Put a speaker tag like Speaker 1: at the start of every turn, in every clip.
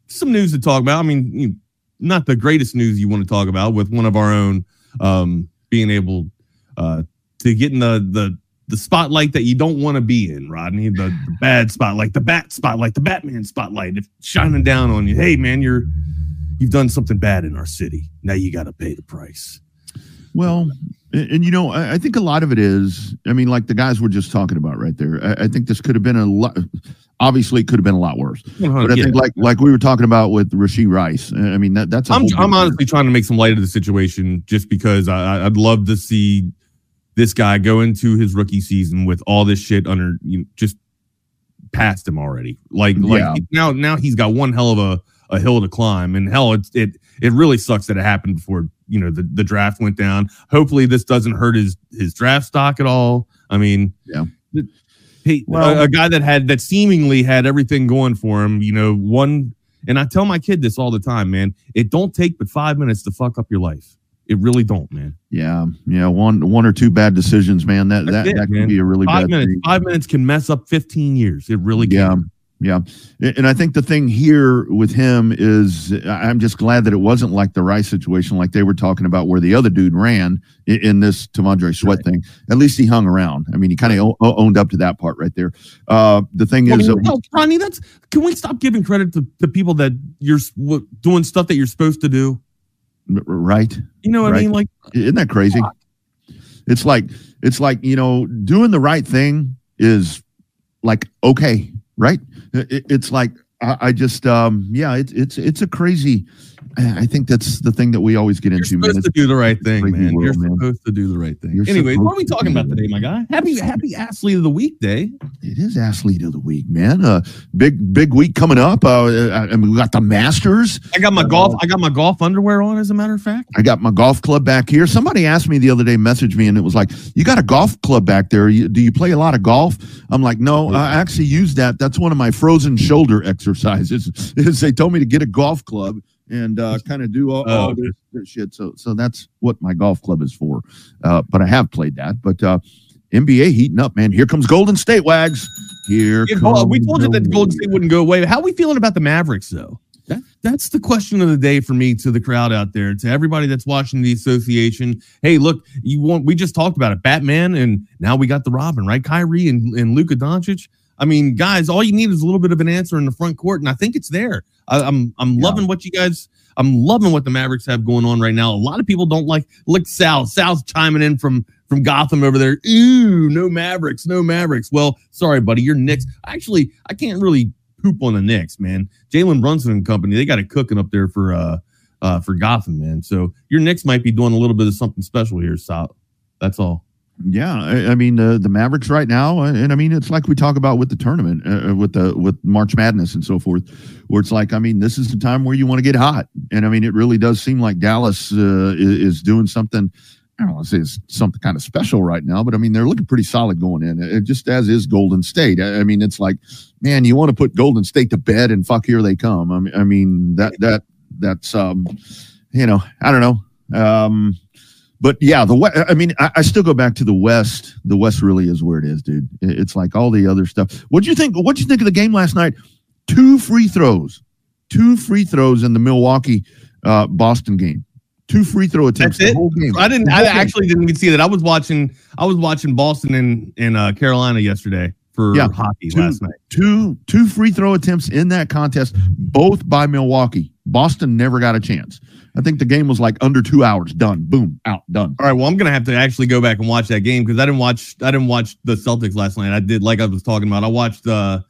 Speaker 1: some news to talk about. I mean, not the greatest news you want to talk about with one of our own being able to get in the spotlight that you don't want to be in, Rodney. The bad spotlight, the bat spotlight, the Batman spotlight. It's shining down on you. Hey, man, you've done something bad in our city. Now you got to pay the price.
Speaker 2: Well, and you know, I think a lot of it is, I mean, like the guys we're just talking about right there. I think this could have been a lot. Obviously, it could have been a lot worse. But I think, like we were talking about with Rashee Rice. I mean, that's.
Speaker 1: I'm honestly trying to make some light of the situation, just because I'd love to see this guy go into his rookie season with all this shit under, just past him already. Like now he's got one hell of a hill to climb, and hell, it really sucks that it happened before the draft went down. Hopefully this doesn't hurt his draft stock at all. I mean, a guy that seemingly had everything going for him, and I tell my kid this all the time, man, it don't take but 5 minutes to fuck up your life. It really don't, man. Yeah. One or two bad decisions, man. That can be a really bad thing. 5 minutes can mess up 15 years. It really can. Yeah. And I think the thing here with him is I'm just glad that it wasn't like the Rice situation, like they were talking about where the other dude ran in this T'Vondre Sweat thing. At least he hung around. I mean, he kind of owned up to that part right there. The thing is, Ronnie, can we stop giving credit to people that you're doing stuff that you're supposed to do?
Speaker 2: Right.
Speaker 1: You know what I mean? Like,
Speaker 2: isn't that crazy? It's like, doing the right thing is like, okay. Right. It's like, I just, it's a crazy, I think that's the thing that we always get into.
Speaker 1: You're supposed to do the right thing, man. You're supposed to do the right thing. Anyway, what are we talking about today, my guy? Happy Athlete of the Week Day.
Speaker 2: It is Athlete of the Week, man. Big week coming up. I mean, we got the Masters.
Speaker 1: I got my golf underwear on, as a matter of fact.
Speaker 2: I got my golf club back here. Somebody asked me the other day, messaged me, and it was like, you got a golf club back there. Do you play a lot of golf? I'm like, no, I actually use that. That's one of my frozen shoulder exercises. Is they told me to get a golf club and kind of do all this shit. So that's what my golf club is for. But I have played that. But NBA heating up, man. Here comes Golden State, Wags. We told
Speaker 1: you that Golden State wouldn't go away. How are we feeling about the Mavericks, though? That's the question of the day for me, to the crowd out there, to everybody that's watching the association. Hey, look, we just talked about it. Batman, and now we got the Robin, right? Kyrie and Luka Doncic. I mean, guys, all you need is a little bit of an answer in the front court, and I think it's there. I'm loving what you guys. I'm loving what the Mavericks have going on right now. A lot of people don't like. Look, Sal's chiming in from Gotham over there. Ooh, no Mavericks. Well, sorry, buddy, you're Knicks. Actually, I can't really poop on the Knicks, man. Jalen Brunson and company, they got it cooking up there for Gotham, man. So your Knicks might be doing a little bit of something special here, Sal. That's all.
Speaker 2: Yeah, I mean the Mavericks right now, and I mean it's like we talk about with the tournament, with March Madness and so forth, where it's like, I mean, this is the time where you want to get hot, and I mean it really does seem like Dallas is doing something. I don't want to say it's something kind of special right now, but I mean they're looking pretty solid going in, just as is Golden State. I mean it's like, man, you want to put Golden State to bed, and fuck, here they come. I mean that's I don't know. But yeah, I mean, I still go back to the West. The West really is where it is, dude. It's like all the other stuff. What'd you think of the game last night? Two free throws in the Milwaukee Boston game. 2 free throw attempts.
Speaker 1: That's it?
Speaker 2: The whole game.
Speaker 1: I actually didn't even see that. I was watching Boston and Carolina yesterday for hockey last night.
Speaker 2: Two free throw attempts in that contest, both by Milwaukee. Boston never got a chance. I think the game was like under 2 hours. Done. Boom. Out. Done.
Speaker 1: All right. Well, I'm gonna have to actually go back and watch that game because I didn't watch the Celtics last night. I did, like I was talking about. I watched the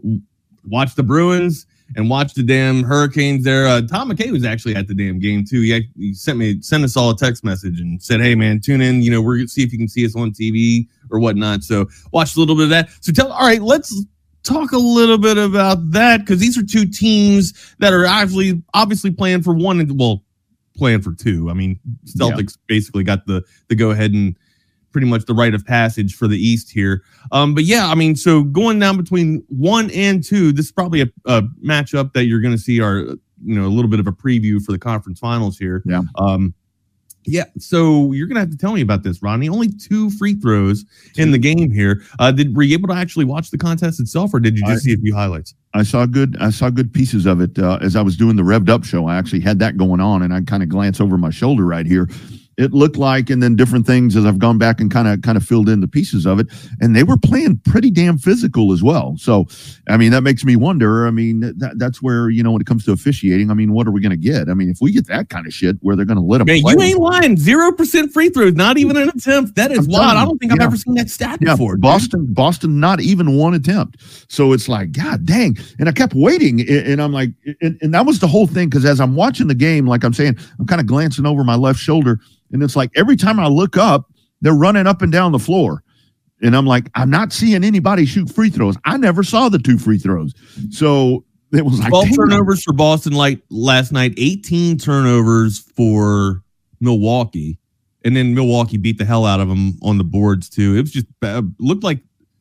Speaker 1: Bruins and watched the damn Hurricanes there. Tom McKay was actually at the damn game too. He sent us all a text message and said, "Hey man, tune in. We're gonna see if you can see us on TV or whatnot." So watched a little bit of that. So all right, let's talk a little bit about that because these are two teams that are obviously playing for one and playing for two. I mean, Celtics basically got the go ahead and pretty much the rite of passage for the East here. But yeah, I mean, so going down between 1 and 2, this is probably a matchup that you're going to see a little bit of a preview for the conference finals here.
Speaker 2: Yeah.
Speaker 1: Yeah, so you're gonna have to tell me about this, Rodney. Only 2 free throws in the game here. Were you able to actually watch the contest itself, or did you just see a few highlights?
Speaker 2: I saw good pieces of it as I was doing the Revved Up show. I actually had that going on, and I kind of glance over my shoulder right here. It looked like, and then different things as I've gone back and kind of filled in the pieces of it, and they were playing pretty damn physical as well. So, I mean, that makes me wonder. I mean, that's where, you know, when it comes to officiating, I mean, what are we going to get? I mean, if we get that kind of shit where they're going to let them play.
Speaker 1: You ain't lying. 0% free throws, not even an attempt. That is wild. I don't think I've ever seen that stat before.
Speaker 2: Boston, not even one attempt. So it's like, God dang. And I kept waiting, and I'm like, and that was the whole thing, because as I'm watching the game, like I'm saying, I'm kind of glancing over my left shoulder. And it's like every time I look up, they're running up and down the floor. And I'm like, I'm not seeing anybody shoot free throws. I never saw the 2 free throws. So it was like
Speaker 1: 12 turnovers for Boston like last night, 18 turnovers for Milwaukee. And then Milwaukee beat the hell out of them on the boards too. It was just looked like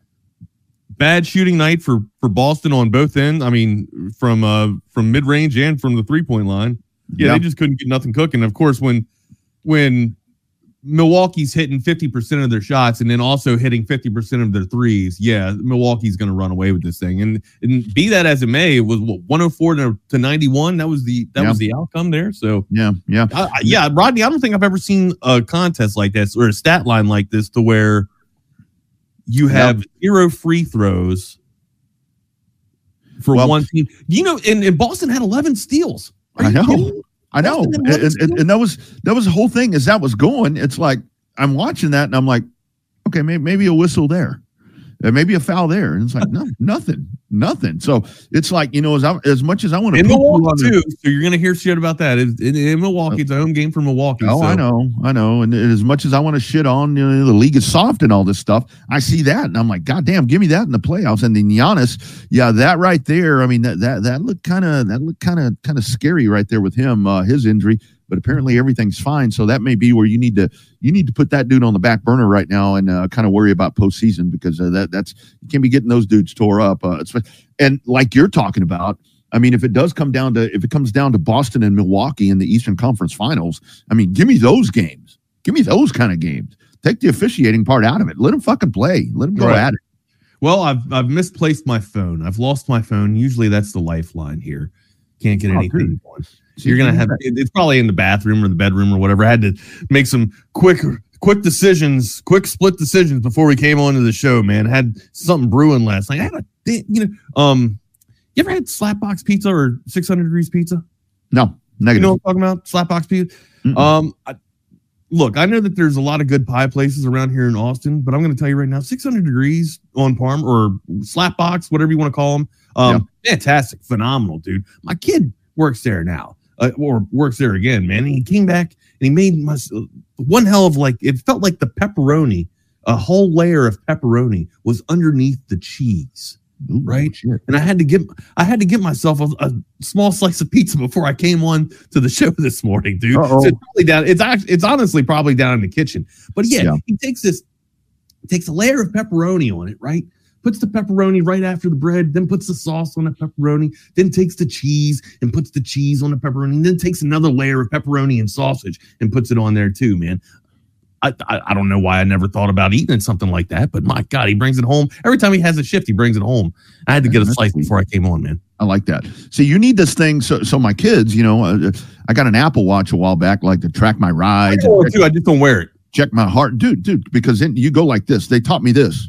Speaker 1: bad shooting night for Boston on both ends. I mean, from mid-range and from the 3-point line. Yeah, they just couldn't get nothing cooking. Of course, when Milwaukee's hitting 50% of their shots and then also hitting 50% of their threes, yeah, Milwaukee's going to run away with this thing. And be that as it may, it was 104 to 91. That was the outcome there. So
Speaker 2: yeah,
Speaker 1: Rodney, I don't think I've ever seen a contest like this or a stat line like this to where you have 0 free throws for one team. You know, and Boston had 11 steals.
Speaker 2: I know. And that was the whole thing as that was going. It's like, I'm watching that and I'm like, okay, maybe a whistle there. Maybe a foul there. And it's like, no, nothing. So it's like, you know, as much as I want to.
Speaker 1: In Milwaukee too. So you're going to hear shit about that. In Milwaukee, it's a home game for Milwaukee.
Speaker 2: Oh, so. I know. And as much as I want to shit on, you know, the league is soft and all this stuff, I see that and I'm like, God damn, give me that in the playoffs. And then Giannis, that right there. I mean, that looked kind of scary right there with him, his injury. But apparently everything's fine. So that may be where you need to put that dude on the back burner right now and kind of worry about postseason, because that's you can't be getting those dudes tore up. And like you're talking about, I mean, if it comes down to Boston and Milwaukee in the Eastern Conference Finals, I mean, give me those games. Give me those kind of games. Take the officiating part out of it. Let them fucking play. Let them go at it.
Speaker 1: Well, I've misplaced my phone. I've lost my phone. Usually that's the lifeline here. Can't get anything going. So you're going to have, it's probably in the bathroom or the bedroom or whatever. I had to make some quick decisions, quick split decisions before we came on to the show, man. Had something brewing last night. You ever had Slapbox pizza or 600 Degrees pizza?
Speaker 2: No, negative.
Speaker 1: You know what I'm talking about? Slapbox pizza? Look, I know that there's a lot of good pie places around here in Austin, but I'm going to tell you right now, 600 Degrees on Parm or Slapbox, whatever you want to call them. Fantastic, phenomenal, dude. My kid works there now. Or works there again, man. And he came back and he made one hell of, like, it felt like the pepperoni, a whole layer of pepperoni was underneath the cheese. Ooh, right. Shit. And I had to give myself a small slice of pizza before I came on to the show this morning, dude. So it's probably down. It's honestly probably down in the kitchen. But yeah, he takes a layer of pepperoni on it, right? Puts the pepperoni right after the bread, then puts the sauce on the pepperoni, then takes the cheese and puts the cheese on the pepperoni, and then takes another layer of pepperoni and sausage and puts it on there too, man. I don't know why I never thought about eating something like that, but my God, he brings it home. Every time he has a shift, he brings it home. I had to get a slice before I came on, man.
Speaker 2: I like that. So you need this thing. So my kids, you know, I got an Apple Watch a while back, like to track my rides.
Speaker 1: I just don't wear it.
Speaker 2: Check my heart. Dude, because then you go like this. They taught me this.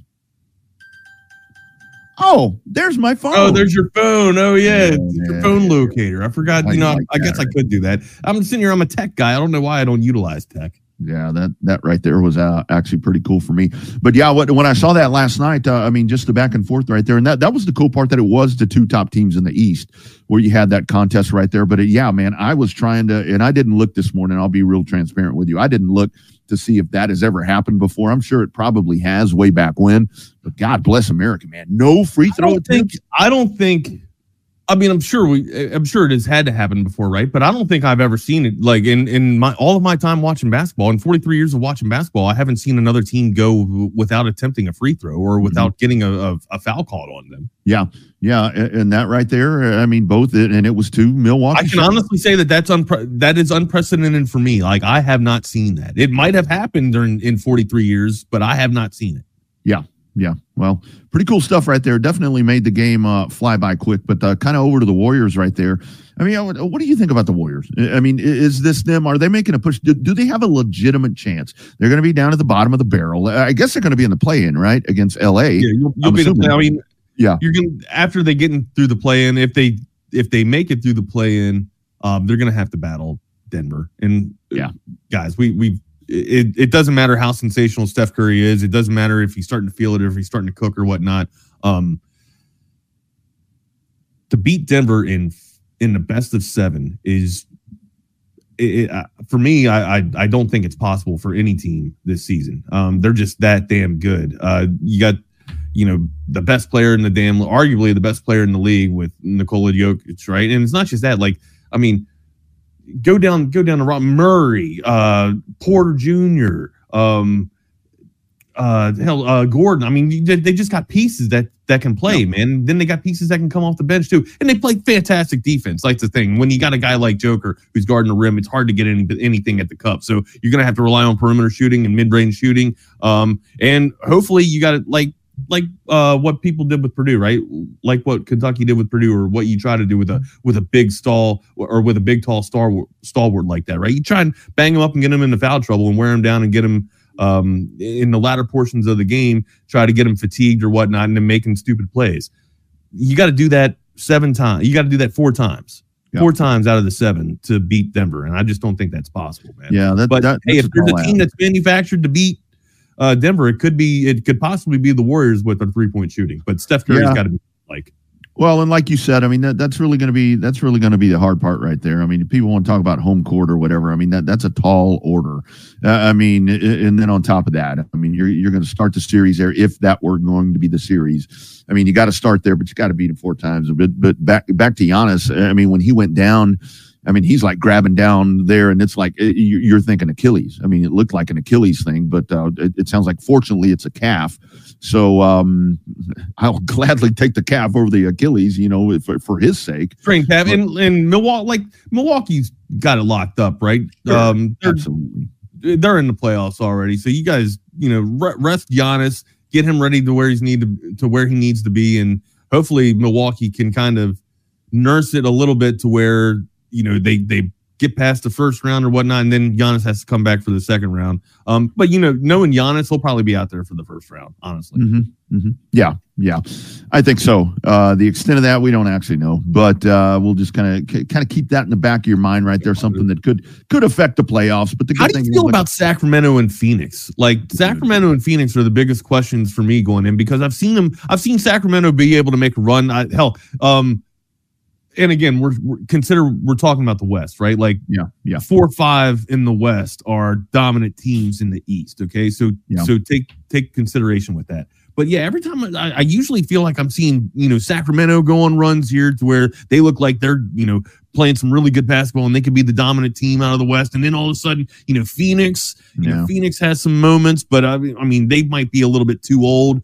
Speaker 2: Oh, there's my phone.
Speaker 1: Oh, there's your phone. Oh, yeah. Your phone locator. I forgot. I guess I could do that. I'm sitting here. I'm a tech guy. I don't know why I don't utilize tech.
Speaker 2: Yeah, that right there was actually pretty cool for me. But yeah, when I saw that last night, I mean, just the back and forth right there. And that was the cool part, that it was the 2 top teams in the East where you had that contest right there. But yeah, man, I was trying to, and I didn't look this morning. I'll be real transparent with you. I didn't look to see if that has ever happened before. I'm sure it probably has way back when, but God bless America, man. No free throw attempts.
Speaker 1: I don't think I mean, I'm sure it has had to happen before, right? But I don't think I've ever seen it like in my all of my time watching basketball. In 43 years of watching basketball, I haven't seen another team go without attempting a free throw or without getting a foul called on them.
Speaker 2: Yeah, and that right there, I mean, both and it was two Milwaukee.
Speaker 1: I can honestly say that is unprecedented for me. Like I have not seen that. It might have happened in 43 years, but I have not seen it.
Speaker 2: Yeah. Well, pretty cool stuff right there. Definitely made the game fly by quick. But kind of over to the Warriors right there. I mean, what do you think about the Warriors? I mean, is this them? Are they making a push? Do they have a legitimate chance? They're going to be down at the bottom of the barrel. I guess they're going to be in the play-in, right, against LA.
Speaker 1: Yeah, you'll be. I mean, yeah. You're going after they get through the play-in. If they make it through the play-in, they're going to have to battle Denver. And guys, it doesn't matter how sensational Steph Curry is. It doesn't matter if he's starting to feel it or if he's starting to cook or whatnot. To beat Denver in the best of 7 is for me. I don't think it's possible for any team this season. They're just that damn good. You got the best player in arguably the best player in the league with Nikola Jokic, right? And it's not just that. Like, I mean, go down to Rob Murray, Porter Jr., Gordon. I mean, they just got pieces that can play, man. Then they got pieces that can come off the bench too, and they play fantastic defense. Like the thing when you got a guy like Joker who's guarding the rim, it's hard to get anything at the cup. So you're gonna have to rely on perimeter shooting and mid-range shooting, and hopefully you got it like what people did with Purdue, right? Like what Kentucky did with Purdue, or what you try to do with a big stall or with a big tall stalwart like that, right? You try and bang them up and get them into foul trouble and wear them down and get them in the latter portions of the game, try to get them fatigued or whatnot, and then making stupid plays. You got to do that 7 times. You got to do that 4 times. Yep. 4 times out of the 7 to beat Denver, and I just don't think that's possible, man.
Speaker 2: Yeah,
Speaker 1: hey, if there's a team that's manufactured to beat Denver, it could possibly be the Warriors with their 3-point shooting, but Steph Curry's got to be like.
Speaker 2: Well, and like you said, I mean that's really going to be the hard part right there. I mean, if people want to talk about home court or whatever, I mean that's a tall order. I mean, and then on top of that, I mean you're going to start the series there if that were going to be the series. I mean, you got to start there, but you got to beat him 4 times. But back to Giannis, I mean, when he went down, I mean, he's like grabbing down there, and it's like you're thinking Achilles. I mean, it looked like an Achilles thing, but it sounds like fortunately it's a calf. So I'll gladly take the calf over the Achilles, for his sake.
Speaker 1: Train calf in Milwaukee, like Milwaukee's got it locked up, right?
Speaker 2: Sure, absolutely.
Speaker 1: They're in the playoffs already, so you guys, rest Giannis, get him ready to where he needs to be, and hopefully Milwaukee can kind of nurse it a little bit to where they get past the first round or whatnot, and then Giannis has to come back for the second round. But knowing Giannis, he'll probably be out there for the first round, honestly.
Speaker 2: Mm-hmm, mm-hmm. Yeah, I think so. The extent of that we don't actually know, but we'll just kind of keep that in the back of your mind right there. Something that could affect the playoffs. But
Speaker 1: how do you feel about Sacramento and Phoenix? Like Sacramento and Phoenix are the biggest questions for me going in, because I've seen Sacramento be able to make a run. And again, we're talking about the West, right? Like 4 or 5 in the West are dominant teams in the East. Okay, so take consideration with that. But yeah, every time I usually feel like I'm seeing Sacramento go on runs here to where they look like they're playing some really good basketball and they could be the dominant team out of the West, and then all of a sudden Phoenix Phoenix has some moments, but I mean they might be a little bit too old.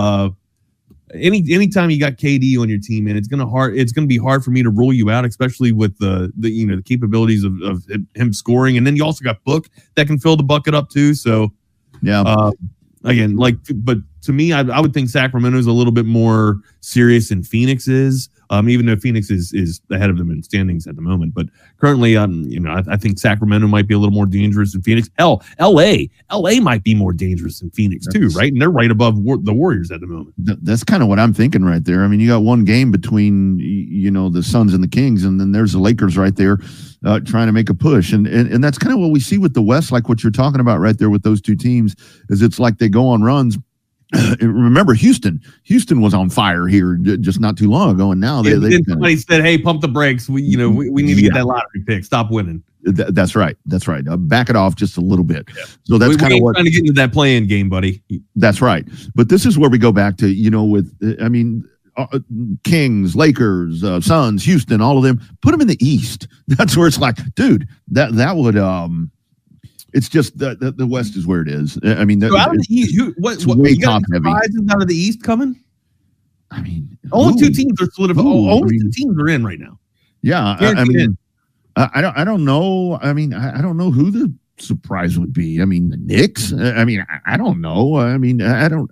Speaker 1: Anytime you got KD on your team, man, it's gonna be hard for me to rule you out, especially with the capabilities of him scoring, and then you also got Book that can fill the bucket up too. So again, but to me, I would think Sacramento's a little bit more serious than Phoenix is, even though Phoenix is ahead of them in standings at the moment. But currently, I think Sacramento might be a little more dangerous than Phoenix. Hell, LA might be more dangerous than Phoenix too, right? And they're right above the Warriors at the moment.
Speaker 2: That's kind of what I'm thinking right there. I mean, you got one game between the Suns and the Kings, and then there's the Lakers right there trying to make a push, and that's kind of what we see with the West, like what you're talking about right there with those two teams, is it's like they go on runs. Remember, Houston was on fire here just not too long ago, and now
Speaker 1: somebody said, "Hey, pump the brakes. We need to get that lottery pick. Stop winning."
Speaker 2: That's right. Back it off just a little bit. Yeah. So that's kind of what
Speaker 1: trying to get into that play-in game, buddy.
Speaker 2: That's right. But this is where we go back to Kings, Lakers, Suns, Houston, all of them. Put them in the East. That's where it's like, dude, that would. It's just the West is where it is. I mean,
Speaker 1: so out of the East, what
Speaker 2: way
Speaker 1: you got
Speaker 2: top heavy.
Speaker 1: Surprises out of the East coming?
Speaker 2: I mean,
Speaker 1: only two teams are solidified. Only two teams are in right now.
Speaker 2: Yeah, I mean, I don't know. I mean, I don't know who the surprise would be. I mean, the Knicks. I mean, I don't know. I mean, I don't.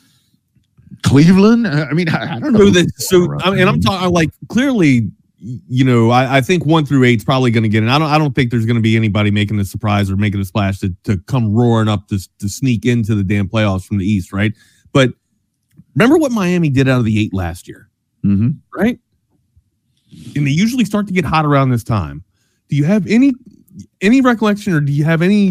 Speaker 2: Cleveland. I mean, I don't know.
Speaker 1: I'm talking like clearly. You know, I think 1 through 8 is probably going to get in. I don't think there's going to be anybody making a surprise or making a splash to come roaring up to sneak into the damn playoffs from the East, right? But remember what Miami did out of the 8 last year, right? And they usually start to get hot around this time. Do you have any recollection, or do you have any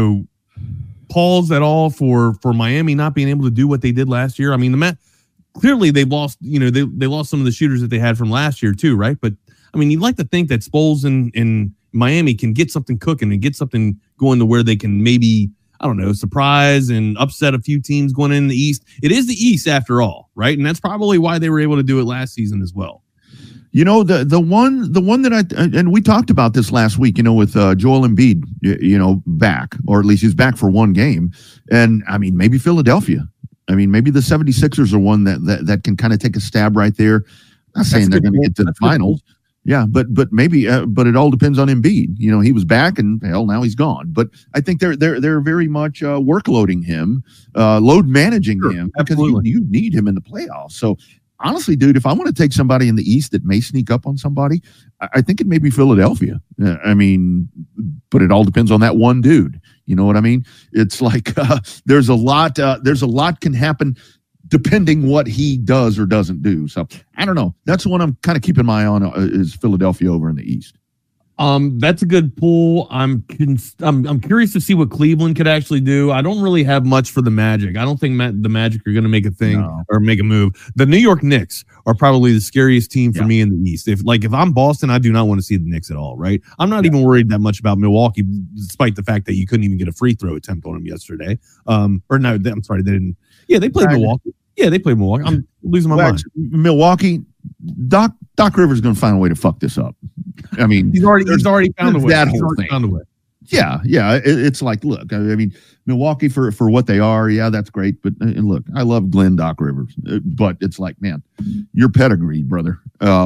Speaker 1: pause at all for Miami not being able to do what they did last year? I mean, clearly they've lost, they lost some of the shooters that they had from last year too, right? But I mean, you'd like to think that Spoles in Miami can get something cooking and get something going to where they can maybe, I don't know, surprise and upset a few teams going in the East. It is the East after all, right? And that's probably why they were able to do it last season as well.
Speaker 2: You know, the one that and we talked about this last week, with Joel Embiid, back, or at least he's back for one game. And I mean, maybe Philadelphia. I mean, maybe the 76ers are one that can kind of take a stab right there. Not saying they're going to get to the finals. Yeah, but maybe, but it all depends on Embiid. He was back, and hell, now he's gone. But I think they're very much workloading him, load managing him, because you need him in the playoffs. So honestly, dude, if I want to take somebody in the East that may sneak up on somebody, I think it may be Philadelphia. I mean, but it all depends on that one dude. You know what I mean? It's like there's a lot can happen depending what he does or doesn't do. So I don't know. That's the one I'm kind of keeping my eye on is Philadelphia over in the East.
Speaker 1: That's a good pull. I'm curious to see what Cleveland could actually do. I don't really have much for the Magic. I don't think the Magic are going to make a thing or make a move. The New York Knicks are probably the scariest team for me in the East. If I'm Boston, I do not want to see the Knicks at all, right? I'm not even worried that much about Milwaukee, despite the fact that you couldn't even get a free throw attempt on them yesterday. I'm sorry, they didn't. Yeah, they played Milwaukee. Yeah, they played Milwaukee. I'm losing my mind.
Speaker 2: Milwaukee, Doc Rivers is going to find a way to fuck this up. I mean,
Speaker 1: he's already found a way.
Speaker 2: That whole thing. Found a way. Yeah. It's like, look, I mean, Milwaukee for what they are, yeah, that's great. But look, I love Doc Rivers, but it's like, man, your pedigree, brother.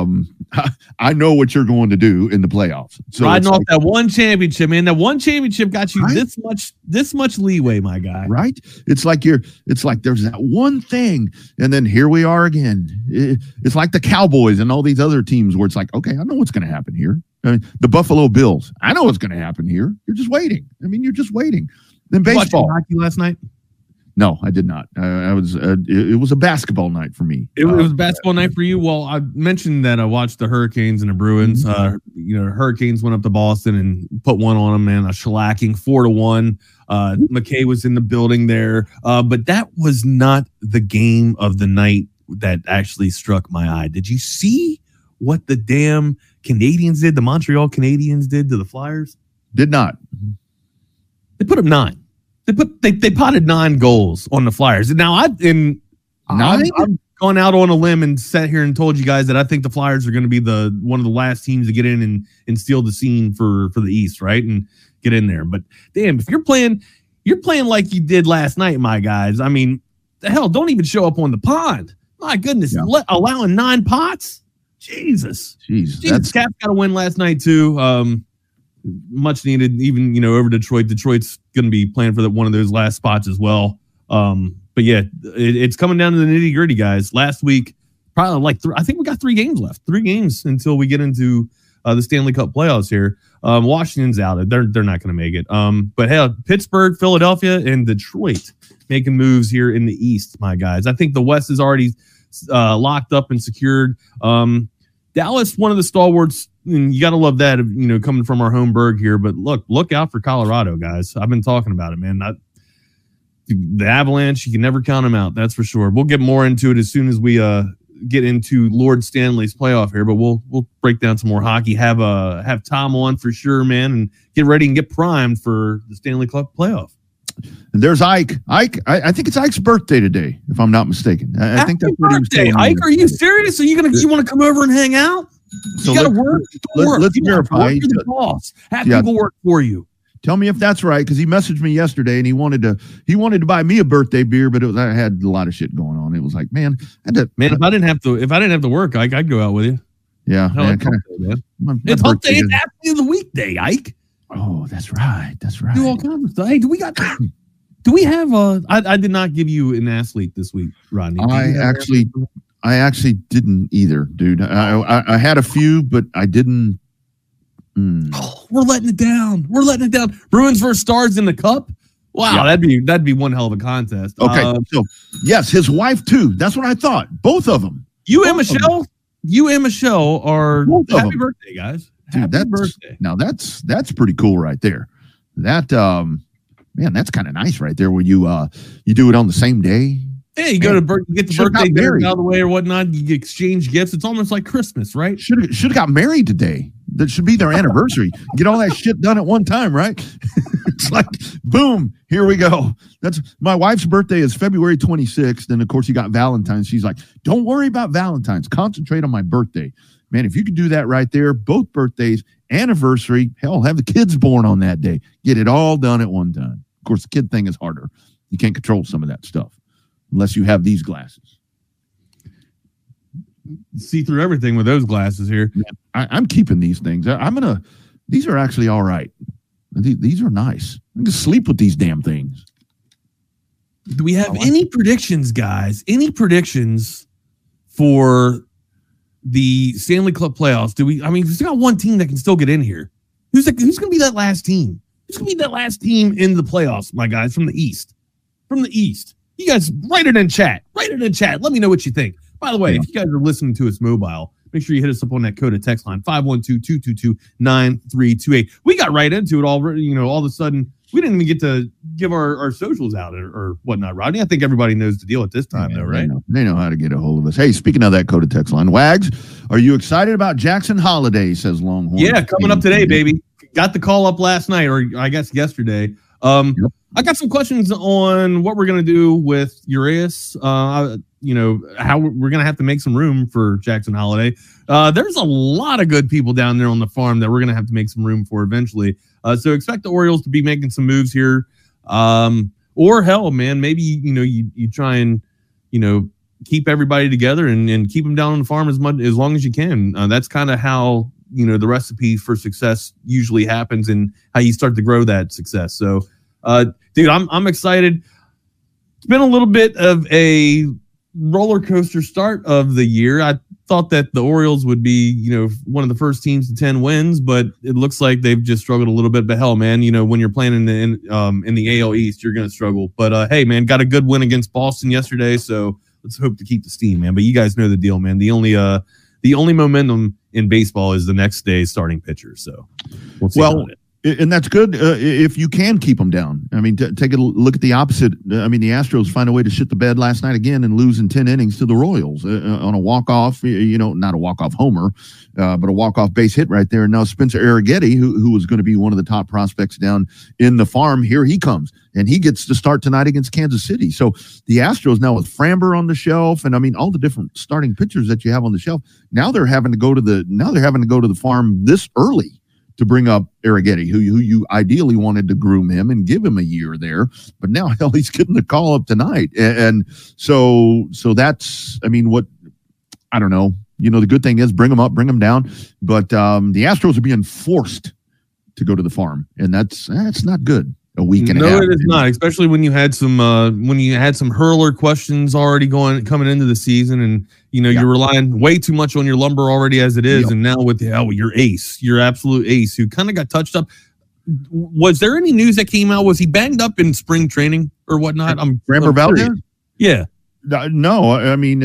Speaker 2: I know what you're going to do in the playoffs. So
Speaker 1: riding off that one championship, man. That one championship got you this much leeway, my guy.
Speaker 2: Right? It's like there's that one thing, and then here we are again. It's like the Cowboys and all these other teams where it's like, okay, I know what's going to happen here. I mean, the Buffalo Bills, I know what's going to happen here. You're just waiting. I mean, you're just waiting. Then baseball.
Speaker 1: Watching hockey last night?
Speaker 2: No, I did not. I was. It was a basketball night for me.
Speaker 1: It was a basketball night for you. Well, I mentioned that I watched the Hurricanes and the Bruins. Hurricanes went up to Boston and put one on them, man. A shellacking 4-1. McKay was in the building there, but that was not the game of the night that actually struck my eye. Did you see what the damn Canadians did? The Montreal Canadiens did to the Flyers?
Speaker 2: Did not.
Speaker 1: They put up 9. They potted 9 goals on the Flyers. And now I've gone out on a limb and sat here and told you guys that I think the Flyers are going to be one of the last teams to get in and steal the scene for the East, right? And get in there. But damn, if you're playing like you did last night, my guys. I mean, the hell, don't even show up on the pond. My goodness, allowing 9 pots. Jesus. Caps got to win last night too. Much needed, even over Detroit. Detroit's going to be playing for one of those last spots as well. But yeah, it's coming down to the nitty gritty, guys. Last week, probably I think we got 3 games left. 3 games until we get into the Stanley Cup playoffs here. Washington's out. They're not going to make it. But hell, Pittsburgh, Philadelphia, and Detroit making moves here in the East, my guys. I think the West is already locked up and secured. Dallas, one of the stalwarts, and you got to love that, coming from our home burg here. But look out for Colorado, guys. I've been talking about it, man. The Avalanche, you can never count them out. That's for sure. We'll get more into it as soon as we get into Lord Stanley's playoff here. But we'll break down some more hockey. Have Tom on for sure, man, and get ready and get primed for the Stanley Cup playoff.
Speaker 2: And there's Ike. I think it's Ike's birthday today, if I'm not mistaken. I think that's what he was
Speaker 1: birthday,
Speaker 2: telling me.
Speaker 1: Ike. Are you serious? Are you want to come over and hang out?
Speaker 2: So
Speaker 1: you got to work.
Speaker 2: Let's
Speaker 1: You gotta
Speaker 2: verify.
Speaker 1: work. You're the boss. Have
Speaker 2: Yeah.
Speaker 1: people work for you.
Speaker 2: Tell me if that's right, because he messaged me yesterday and he wanted to buy me a birthday beer, but I had a lot of shit going on. It was like, man,
Speaker 1: if I didn't have to work, Ike, I'd go out with you.
Speaker 2: Yeah,
Speaker 1: Hell,
Speaker 2: man,
Speaker 1: it's hump day, man.
Speaker 2: my
Speaker 1: It's hump
Speaker 2: birthday
Speaker 1: day. It's
Speaker 2: is-
Speaker 1: after the weekday, Ike.
Speaker 2: Oh, that's right. That's right.
Speaker 1: Do all kinds of stuff. Hey, do we have I did not give you an athlete this week, Rodney. Do you
Speaker 2: I
Speaker 1: have an
Speaker 2: actually-
Speaker 1: athlete?
Speaker 2: I actually didn't either, dude. I had a few, but I didn't.
Speaker 1: Oh, we're letting it down. Bruins versus Stars in the Cup. Wow,
Speaker 2: Yeah.
Speaker 1: that'd be one hell of a contest.
Speaker 2: Okay, so yes, his wife too. That's what I thought. Both of them.
Speaker 1: You and
Speaker 2: both of
Speaker 1: Michelle are
Speaker 2: Both of
Speaker 1: happy
Speaker 2: them.
Speaker 1: birthday, guys.
Speaker 2: Dude,
Speaker 1: Happy birthday.
Speaker 2: Now that's pretty cool right there. That man, that's kind of nice right there. Where you do it on the same day.
Speaker 1: Yeah, you go to get the
Speaker 2: Should've
Speaker 1: birthday
Speaker 2: got
Speaker 1: dinner
Speaker 2: married.
Speaker 1: out of the way or whatnot. You exchange gifts. It's almost like Christmas, right?
Speaker 2: Should have got married today. That should be their anniversary. Get all that shit done at one time, right? It's like, boom, here we go. That's my wife's birthday is February 26th. And of course, you got Valentine's. She's like, don't worry about Valentine's. Concentrate on my birthday. Man, if you could do that right there, both birthdays, anniversary, hell, have the kids born on that day. Get it all done at one time. Of course, the kid thing is harder. You can't control some of that stuff unless you have these glasses.
Speaker 1: See through everything with those glasses here.
Speaker 2: I'm keeping these things. These are actually all right. These are nice. I can sleep with these damn things.
Speaker 1: Do we have any predictions, guys? Any predictions for the Stanley Cup playoffs? We still got one team that can still get in here. Who's going to be that last team? Who's going to be that last team in the playoffs, my guys, from the East? From the East. You guys write it in chat. Let me know what you think. By the way, if you guys are listening to us mobile, make sure you hit us up on that code of text line 512-222-9328. We got right into it all. All of a sudden, we didn't even get to give our socials out or whatnot, Rodney. I think everybody knows the deal at this time, though, right?
Speaker 2: They know how to get a hold of us. Hey, speaking of that code of text line, Wags, are you excited about Jackson Holiday? Says Longhorn.
Speaker 1: Yeah, coming up today, baby. Got the call up last night, or I guess yesterday. I got some questions on what we're going to do with Urias. How we're going to have to make some room for Jackson Holiday. There's a lot of good people down there on the farm that we're going to have to make some room for eventually. So expect the Orioles to be making some moves here. Or hell, man, maybe, you try and, keep everybody together and keep them down on the farm as long as you can. That's kind of how, the recipe for success usually happens and how you start to grow that success. So, dude, I'm excited. It's been a little bit of a roller coaster start of the year. I thought that the Orioles would be, one of the first teams to 10 wins, but it looks like they've just struggled a little bit. But hell, man, when you're playing in the AL East, you're going to struggle. But hey, man, got a good win against Boston yesterday, so let's hope to keep the steam, man. But you guys know the deal, man. The only momentum in baseball is the next day's starting pitcher. So we'll see about it.
Speaker 2: And that's good if you can keep them down. I mean, take a look at the opposite. I mean, the Astros find a way to shit the bed last night again and lose in 10 innings to the Royals on a walk-off, not a walk-off homer, but a walk-off base hit right there. And now Spencer Arrighetti, who was going to be one of the top prospects down in the farm, here he comes. And he gets to start tonight against Kansas City. So the Astros now with Framber on the shelf and, I mean, all the different starting pitchers that you have on the shelf, now they're having to go to the farm this early to bring up Arrighetti, who you ideally wanted to groom him and give him a year there, but now hell, he's getting the call up tonight, and so that's, I mean, what, I don't know. The good thing is bring them up, bring them down, but the Astros are being forced to go to the farm, and that's not good. A week and a half.
Speaker 1: No, it is not, especially when you had some hurler questions already coming into the season, and you're relying way too much on your lumber already as it is, and now with your ace, your absolute ace, who kind of got touched up. Was there any news that came out? Was he banged up in spring training or whatnot?
Speaker 2: Framber Valdez?
Speaker 1: Yeah.
Speaker 2: No, I mean,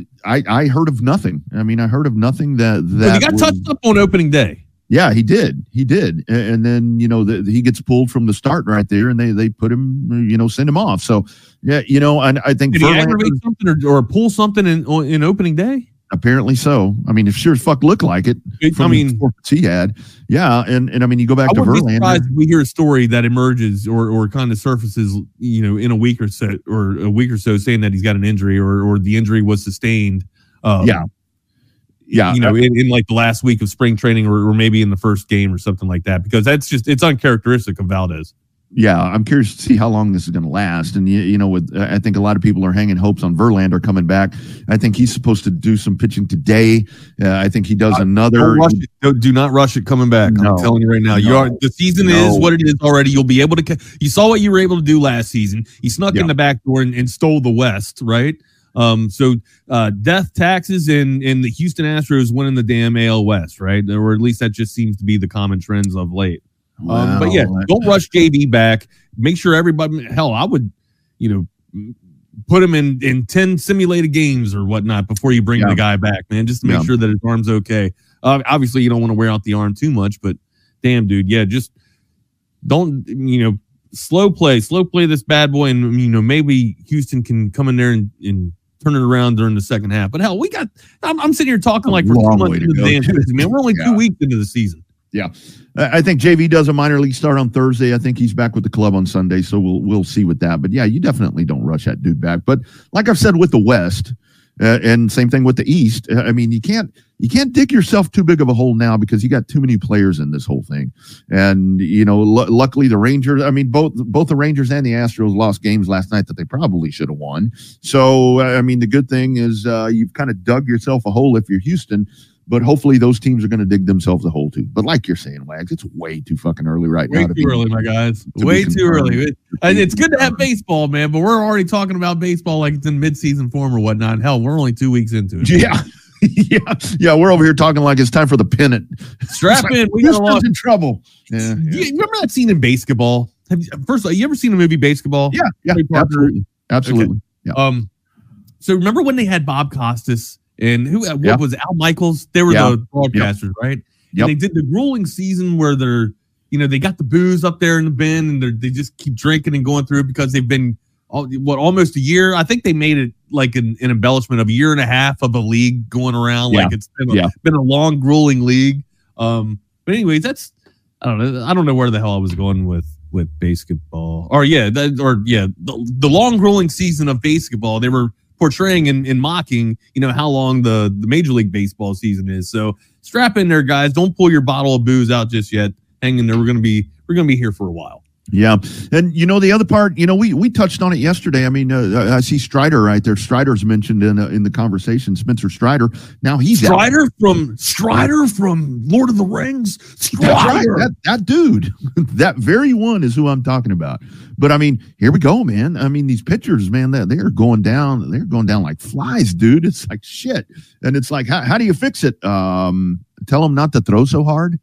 Speaker 2: I heard of nothing. I mean, I heard of nothing that
Speaker 1: he got touched up on opening day.
Speaker 2: Yeah, he did. And then, he gets pulled from the start right there, and they put him, send him off. So, yeah, and I think
Speaker 1: did he aggravate something or pull something in opening day?
Speaker 2: Apparently so. I mean, it sure as fuck looked like it. From the reports he had. Yeah, and I mean, you go back to Verlander. I wouldn't be surprised
Speaker 1: if we hear a story that emerges or kind of surfaces, in a week or so, saying that he's got an injury or the injury was sustained.
Speaker 2: In
Speaker 1: like the last week of spring training or maybe in the first game or something like that, because it's uncharacteristic of Valdez.
Speaker 2: Yeah, I'm curious to see how long this is going to last. And, I think a lot of people are hanging hopes on Verlander coming back. I think he's supposed to do some pitching today. I think he does another.
Speaker 1: Do not rush it coming back. No, I'm telling you right now. The season is what it is already. You'll be able to. You saw what you were able to do last season. He snuck in the back door and stole the West, right? So death, taxes, and the Houston Astros winning the damn AL West, right? Or at least that just seems to be the common trends of late. But yeah, don't rush JV back. Make sure everybody. Hell, I would, put him in 10 simulated games or whatnot before you bring the guy back, man, just to make sure that his arm's okay. Obviously, you don't want to wear out the arm too much, but damn, dude, just don't slow play this bad boy, and maybe Houston can come in there and turn it around during the second half. But hell, I'm sitting here talking like for 2 months into the damn season, man. We're only 2 weeks into the season.
Speaker 2: Yeah, I think JV does a minor league start on Thursday. I think he's back with the club on Sunday, so we'll see with that. But yeah, you definitely don't rush that dude back. But like I've said with the West, and same thing with the East. I mean, you can't dig yourself too big of a hole now because you got too many players in this whole thing. And luckily the Rangers. I mean, both the Rangers and the Astros lost games last night that they probably should have won. So I mean, the good thing is you've kind of dug yourself a hole if you're Houston. But hopefully those teams are going to dig themselves a hole too. But like you're saying, Wags, it's way too fucking early right now.
Speaker 1: Way too early, my guys. Way too early. It's good to have baseball, man, but we're already talking about baseball like it's in mid-season form or whatnot. Hell, we're only 2 weeks into it.
Speaker 2: Yeah. Yeah, we're over here talking like it's time for the pennant.
Speaker 1: Strap in. We got a lot
Speaker 2: in trouble. Yeah.
Speaker 1: You remember that scene in Basketball? First of all, you ever seen the movie Basketball?
Speaker 2: Yeah, absolutely.
Speaker 1: Okay. Yeah. So remember when they had Bob Costas? And what was Al Michaels? They were the broadcasters, right? Yep. And they did the grueling season where they're, they got the booze up there in the bin and they just keep drinking and going through it because they've been, almost a year. I think they made it like an embellishment of a year and a half of a league going around. Yeah. Like it's been a long, grueling league. But anyways, I don't know where the hell I was going with basketball. The long, grueling season of basketball. They were portraying and mocking, how long the Major League Baseball season is. So strap in there, guys. Don't pull your bottle of booze out just yet. Hang in there. We're gonna be here for a while.
Speaker 2: Yeah, and the other part, we touched on it yesterday. I mean, I see Strider right there. Strider's mentioned in the conversation. Spencer Strider. Now he's
Speaker 1: Strider from Lord of the Rings. Strider,
Speaker 2: right. That dude, that very one is who I'm talking about. But I mean, here we go, man. I mean, these pitchers, man, they are going down. They're going down like flies, dude. It's like shit. And it's like, how do you fix it? Tell them not to throw so hard.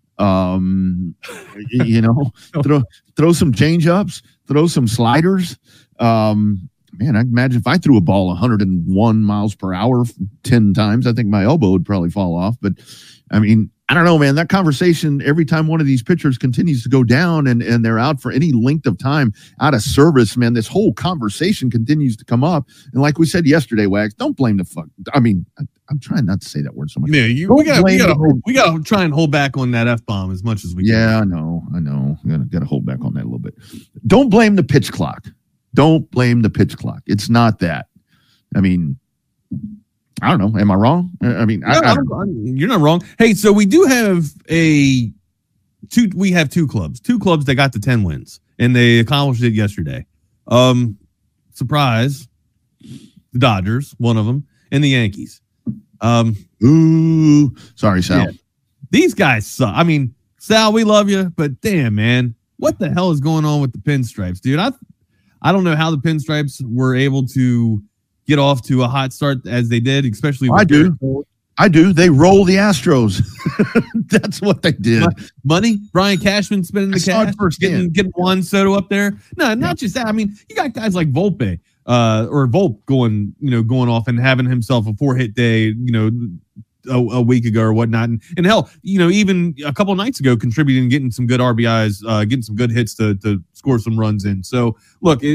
Speaker 2: Throw some change ups, throw some sliders. Man, I imagine if I threw a ball 101 miles per hour 10 times, I think my elbow would probably fall off. But I mean, I don't know, man. That conversation, every time one of these pitchers continues to go down and they're out for any length of time out of service, man, this whole conversation continues to come up. And like we said yesterday, Wags, don't blame the fuck. I mean, I'm trying not to say that word so much.
Speaker 1: Yeah, we got to try and hold back on that F-bomb as much as we can.
Speaker 2: Yeah, I know. Got to hold back on that a little bit. Don't blame the pitch clock. Don't blame the pitch clock. It's not that. I mean, I don't know. Am I wrong? I mean,
Speaker 1: you're not wrong. Hey, so we do have we have two clubs that got to 10 wins, and they accomplished it yesterday. Surprise, the Dodgers, one of them, and the Yankees.
Speaker 2: Sorry, Sal. Yeah.
Speaker 1: These guys suck. I mean, Sal, we love you, but damn, man, what the hell is going on with the Pinstripes, dude? I don't know how the Pinstripes were able to get off to a hot start as they did, especially with
Speaker 2: I do. They roll the Astros. That's what they did.
Speaker 1: Money. Brian Cashman spending the cash, getting Juan Soto up there. No, not just that. I mean, you got guys like Volpe, or Volpe going off and having himself a 4-hit day, a week ago or whatnot, and hell, even a couple nights ago, contributing, getting some good RBIs, getting some good hits to score some runs in. So look,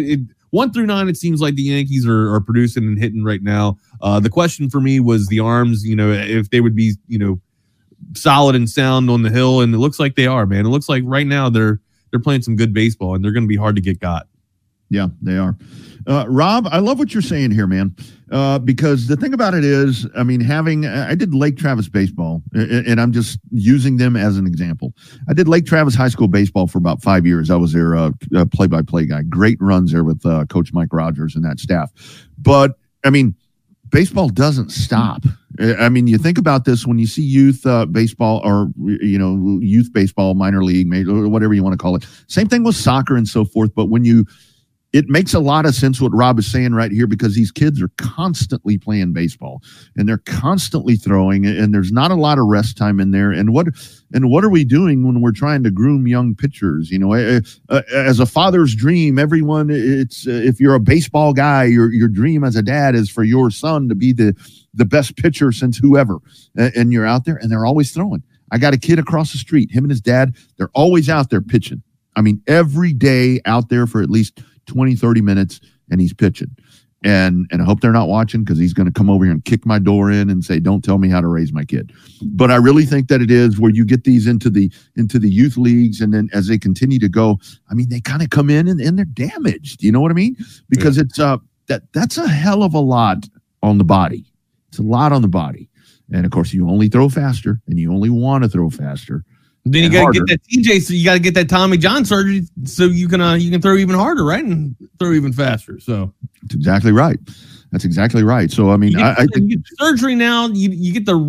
Speaker 1: 1 through 9, it seems like the Yankees are producing and hitting right now. The question for me was the arms, if they would be, solid and sound on the hill, and it looks like they are, man. It looks like right now they're playing some good baseball, and they're going to be hard to get got.
Speaker 2: Yeah, they are. Rob, I love what you're saying here, man, because the thing about it is, I mean, I did Lake Travis baseball, and I'm just using them as an example. I did Lake Travis high school baseball for about 5 years. I was their play-by-play guy. Great runs there with Coach Mike Rogers and that staff. But, I mean, baseball doesn't stop. I mean, you think about this when you see youth baseball or, youth baseball, minor league, or whatever you want to call it. Same thing with soccer and so forth. But it makes a lot of sense what Rob is saying right here, because these kids are constantly playing baseball and they're constantly throwing, and there's not a lot of rest time in there. And what are we doing when we're trying to groom young pitchers? As a father's dream, everyone, if you're a baseball guy, your dream as a dad is for your son to be the best pitcher since whoever. And you're out there and they're always throwing. I got a kid across the street, him and his dad, they're always out there pitching. I mean, every day out there for at least 20, 30 minutes, and he's pitching. And I hope they're not watching, because he's going to come over here and kick my door in and say, don't tell me how to raise my kid. But I really think that it is where you get these into the youth leagues, and then as they continue to go, I mean, they kind of come in and they're damaged. You know what I mean? Because it's that's a hell of a lot on the body. It's a lot on the body. And of course, you only throw faster, and you only want to throw faster.
Speaker 1: Then you got to get that TJ, so you got to get that Tommy John surgery so you can throw even harder, right, and throw even faster. So
Speaker 2: that's exactly right. That's exactly right. So I mean, I think
Speaker 1: you get surgery now. You get the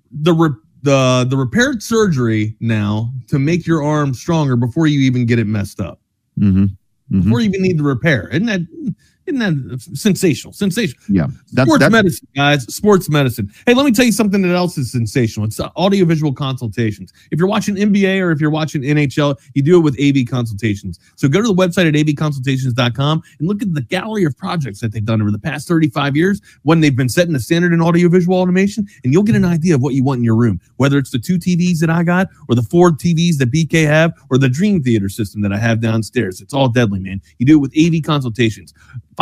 Speaker 1: repaired surgery now to make your arm stronger before you even get it messed up.
Speaker 2: Mm-hmm. Mm-hmm.
Speaker 1: Before you even need to repair. Isn't that sensational?
Speaker 2: Yeah.
Speaker 1: Sports medicine, guys. Sports medicine. Hey, let me tell you something that else is sensational. It's audiovisual consultations. If you're watching NBA or if you're watching NHL, you do it with AV Consultations. So go to the website at avconsultations.com and look at the gallery of projects that they've done over the past 35 years when they've been setting the standard in audiovisual automation, and you'll get an idea of what you want in your room, whether it's the 2 TVs that I got or the 4 TVs that BK have or the Dream Theater system that I have downstairs. It's all deadly, man. You do it with AV Consultations.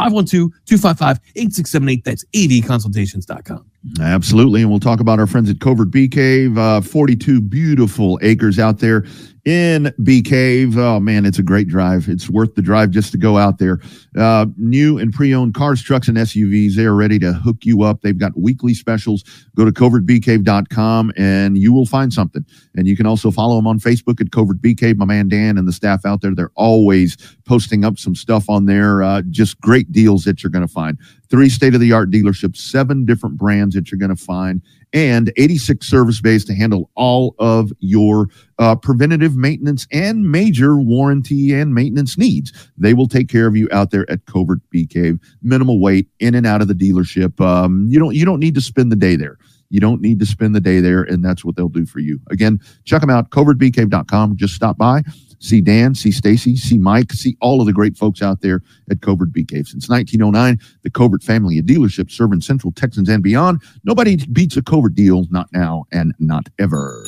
Speaker 1: 512-255-8678. That's avconsultations.com.
Speaker 2: Absolutely. And we'll talk about our friends at Covert Bee Cave. 42 beautiful acres out there in Bee Cave. Oh, man, it's a great drive. It's worth the drive just to go out there. New and pre-owned cars, trucks, and SUVs. They are ready to hook you up. They've got weekly specials. Go to covertbeecave.com and you will find something. And you can also follow them on Facebook at Covert Bee Cave. My man Dan and the staff out there, they're always posting up some stuff on there. Just great deals that you're going to find. 3 state-of-the-art dealerships, 7 different brands that you're going to find, and 86 service bays to handle all of your preventative maintenance and major warranty and maintenance needs. They will take care of you out there at Covert Bee Cave. Minimal wait, in and out of the dealership. You don't need to spend the day there. You don't need to spend the day there, and that's what they'll do for you. Again, check them out, covertbeecave.com. Just stop by. See Dan, see Stacy, see Mike, see all of the great folks out there at Covert Bee Cave. Since 1909, the Covert family of dealerships serving Central Texans and beyond. Nobody beats a Covert deal, not now and not ever.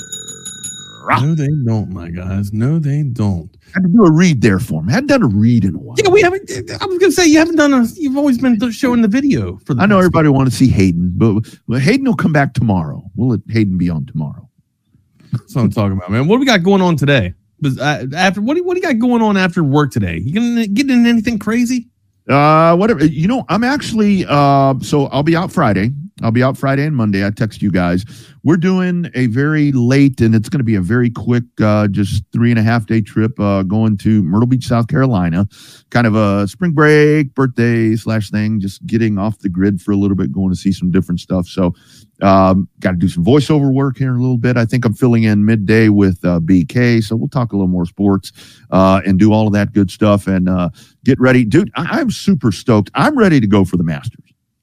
Speaker 1: No, they don't, my guys. No, they don't.
Speaker 2: I had to do a read there for me. I hadn't done a read in a while.
Speaker 1: Yeah, we haven't. I was going to say, you've always been showing the video.
Speaker 2: I know everybody wanted to see Hayden, but Hayden will come back tomorrow. We'll let Hayden be on tomorrow.
Speaker 1: That's what I'm talking about, man. What do we got going on today? After what do you got going on after work today? You gonna get into anything crazy?
Speaker 2: Whatever. I'm actually so I'll be out Friday. I'll be out Friday and Monday. I text you guys. We're doing a very late, and it's going to be a very quick, just 3.5 day trip going to Myrtle Beach, South Carolina. Kind of a spring break, birthday / thing, just getting off the grid for a little bit, going to see some different stuff. So got to do some voiceover work here in a little bit. I think I'm filling in midday with BK. So we'll talk a little more sports and do all of that good stuff and get ready. Dude, I'm super stoked. I'm ready to go for the Masters.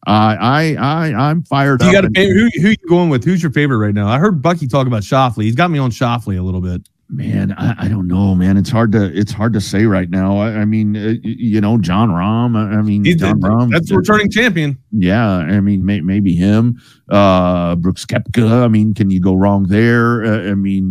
Speaker 2: I'm fired up.
Speaker 1: You got a favorite? Who you going with? Who's your favorite right now? I heard Bucky talk about Schauffele. He's got me on Schauffele a little bit.
Speaker 2: Man, I don't know, man. It's hard to say right now. I mean, John Rahm. John Rahm.
Speaker 1: That's the returning champion.
Speaker 2: Yeah, I mean, maybe him. Brooks Koepka. I mean, can you go wrong there?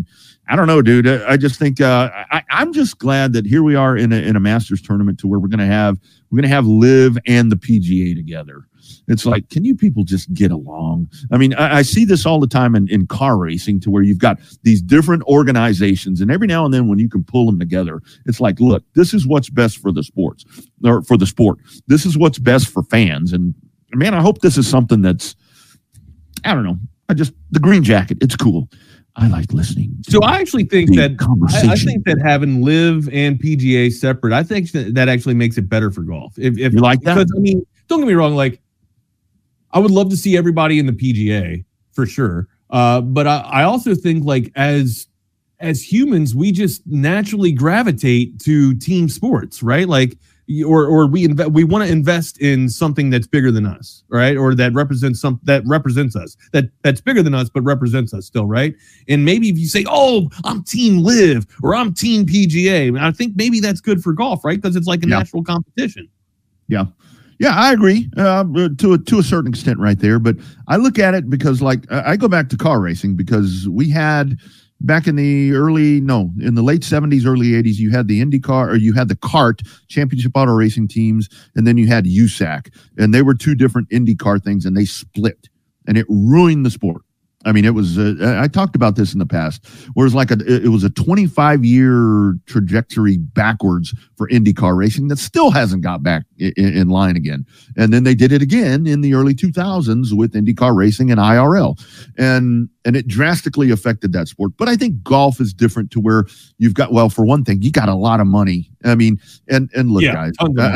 Speaker 2: I don't know, dude. I just think I'm just glad that here we are in a Masters tournament to where we're gonna have LIV and the PGA together. It's like, can you people just get along? I mean, I see this all the time in car racing, to where you've got these different organizations, and every now and then when you can pull them together, it's like, look, this is what's best for the sports, or for the sport. This is what's best for fans. And man, I hope this is something that's, I don't know. The green jacket, it's cool. I like listening.
Speaker 1: So I actually think that I think that having LIV and PGA separate, I think that actually makes it better for golf. If
Speaker 2: you like that,
Speaker 1: because I mean, don't get me wrong, like I would love to see everybody in the PGA for sure. But I also think, like, as humans, we just naturally gravitate to team sports, right? Like, or we want to invest in something that's bigger than us, right? Or that represents us, that's bigger than us but represents us still, right? And maybe if you say, "Oh, I'm team LIV" or "I'm team PGA," I think maybe that's good for golf, right? Because it's like a natural competition.
Speaker 2: Yeah, I agree to a certain extent right there. But I look at it because, like, I go back to car racing, because we had back in the late 70s, early 80s, you had the IndyCar, or you had the CART, Championship Auto Racing Teams, and then you had USAC. And they were two different IndyCar things, and they split, and it ruined the sport. I mean, it was, I talked about this in the past, whereas it was a 25-year trajectory backwards for IndyCar racing that still hasn't got back in line again. And then they did it again in the early 2000s with IndyCar racing and IRL. And it drastically affected that sport. But I think golf is different, to where you've got, well, for one thing, you got a lot of money. I mean, and look, guys,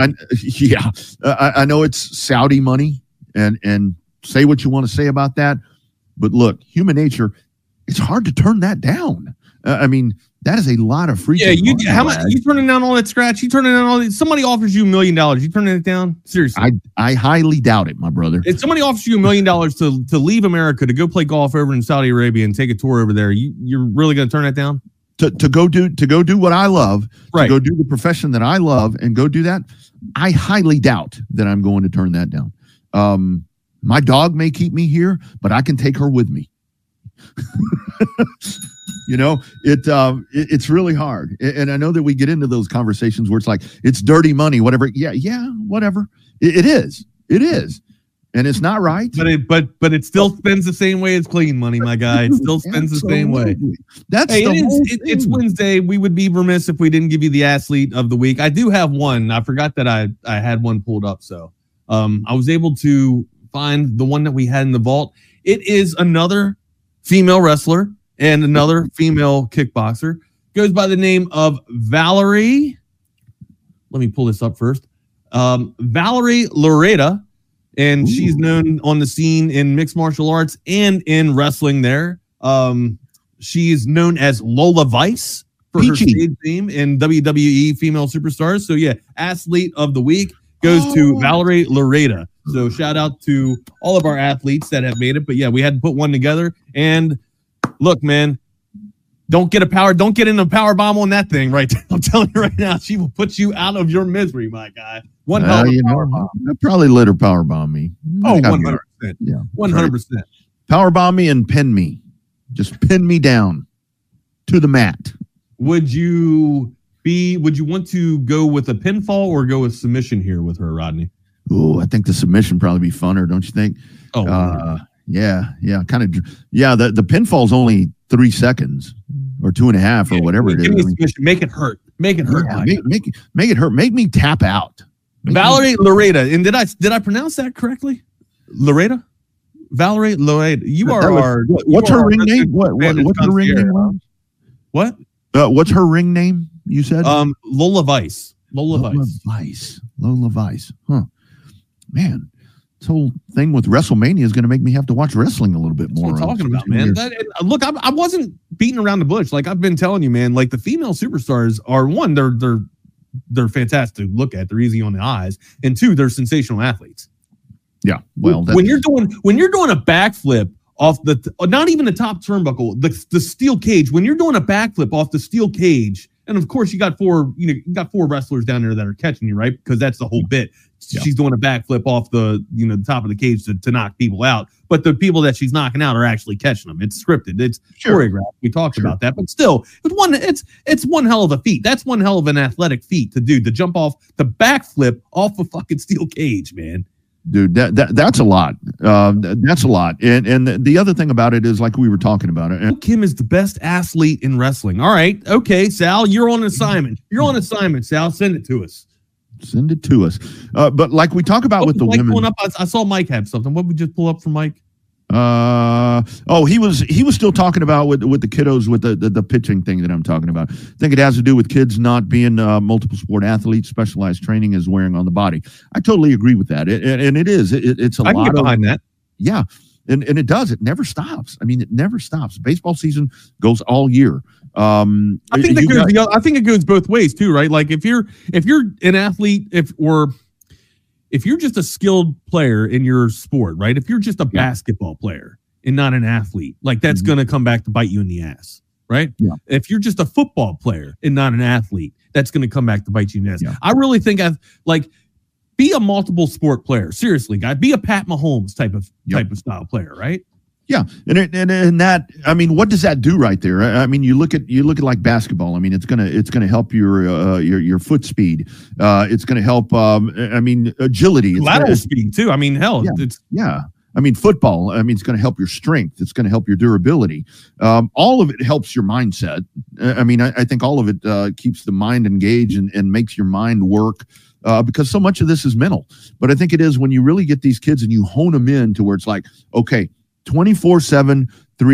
Speaker 2: I know it's Saudi money, and say what you want to say about that. But look, human nature, it's hard to turn that down. I mean, that is a lot of free.
Speaker 1: Yeah, how much you turning down all that scratch? You turning down all that? Somebody offers you $1 million, you turning it down? Seriously,
Speaker 2: I highly doubt it, my brother.
Speaker 1: If somebody offers you $1 million to leave America to go play golf over in Saudi Arabia and take a tour over there, you're really going to turn that down?
Speaker 2: To go do what I love,
Speaker 1: right?
Speaker 2: To go do the profession that I love, and go do that. I highly doubt that I'm going to turn that down. My dog may keep me here, but I can take her with me. You know, it's really hard. And I know that we get into those conversations where it's like, it's dirty money, whatever. Yeah, whatever. It is. And it's not right.
Speaker 1: But it still spends the same way as clean money, my guy. It still spends the same way. It's Wednesday. We would be remiss if we didn't give you the athlete of the week. I do have one. I forgot that I had one pulled up. So I was able to find the one that we had in the vault. It is another female wrestler and another female kickboxer. Goes by the name of Valerie. Let me pull this up first. Valerie Loureda, and she's known on the scene in mixed martial arts and in wrestling there. She is known as Lola Vice for her stage name in WWE Female Superstars. So yeah, athlete of the week goes to Valerie Loureda. So shout out to all of our athletes that have made it. But yeah, we had to put one together. And look, man, don't get in a power bomb on that thing right there. I'm telling you right now, she will put you out of your misery, my guy. One hell of a power bomb.
Speaker 2: I probably let her power bomb me.
Speaker 1: 100%. Yeah, 100%.
Speaker 2: Power bomb me and pin me. Just pin me down to the mat.
Speaker 1: Would you want to go with a pinfall or go with submission here with her, Rodney?
Speaker 2: Oh, I think the submission probably be funner, don't you think?
Speaker 1: Oh,
Speaker 2: yeah, kind of. Yeah, the pinfall's only 3 seconds or 2.5 or whatever it is.
Speaker 1: Make it hurt. Make it hurt.
Speaker 2: Yeah, make it hurt. Make me tap out.
Speaker 1: Valerie Loureda. And did I pronounce that correctly? Loureda? Valerie Loureda.
Speaker 2: What's her ring name? What's her ring name?
Speaker 1: What?
Speaker 2: What's her ring name? You said
Speaker 1: Lola Vice. Lola
Speaker 2: Vice. Huh. Man, this whole thing with WrestleMania is going to make me have to watch wrestling a little bit more.
Speaker 1: That's what I'm talking about, man. Look, I wasn't beating around the bush. Like I've been telling you, man. Like the female superstars are one, they're fantastic to look at. They're easy on the eyes, and two, they're sensational athletes.
Speaker 2: Yeah. Well,
Speaker 1: when you're doing a backflip off not even the top turnbuckle, the steel cage. When you're doing a backflip off the steel cage And of course, you got four wrestlers down there that are catching you, right? Because that's the whole bit.
Speaker 2: Yeah.
Speaker 1: She's doing a backflip off the top of the cage to knock people out. But the people that she's knocking out are actually catching them. It's scripted. It's choreographed. We talked about that. But still, it's one hell of a feat. That's one hell of an athletic feat to do, to jump off the backflip off a fucking steel cage, man.
Speaker 2: Dude, that's a lot. That's a lot. And the other thing about it is, like we were talking about it,
Speaker 1: Kim is the best athlete in wrestling. All right. Okay, Sal, you're on assignment. Sal. Send it to us.
Speaker 2: Send it to us. But like we talk about with the women.
Speaker 1: Up? I saw Mike have something. What did we just pull up from Mike?
Speaker 2: He was still talking about with the kiddos with the pitching thing that I'm talking about. I think it has to do with kids not being multiple sport athletes. Specialized training is wearing on the body. I totally agree with that. And it is. It's a lot. I can get
Speaker 1: behind that.
Speaker 2: Yeah. And it does. It never stops. I mean, it never stops. Baseball season goes all year.
Speaker 1: I think it goes both ways too, right? Like if you're an athlete, if you're just a skilled player in your sport, right? If you're just a basketball player and not an athlete, like that's going to come back to bite you in the ass, right?
Speaker 2: Yeah.
Speaker 1: If you're just a football player and not an athlete, that's going to come back to bite you in the ass.
Speaker 2: Yeah.
Speaker 1: I really think be a multiple sport player. Seriously, guy, be a Pat Mahomes type of style player, right?
Speaker 2: Yeah, and that, I mean, what does that do right there? I mean, you look at like basketball. I mean, it's gonna help your foot speed. It's gonna help. I mean, agility,
Speaker 1: lateral speed too. I mean, hell,
Speaker 2: I mean, football. I mean, it's going to help your strength. It's going to help your durability. All of it helps your mindset. I mean, I think all of it keeps the mind engaged and makes your mind work. Because so much of this is mental. But I think it is when you really get these kids and you hone them in to where it's like, okay, 24/7,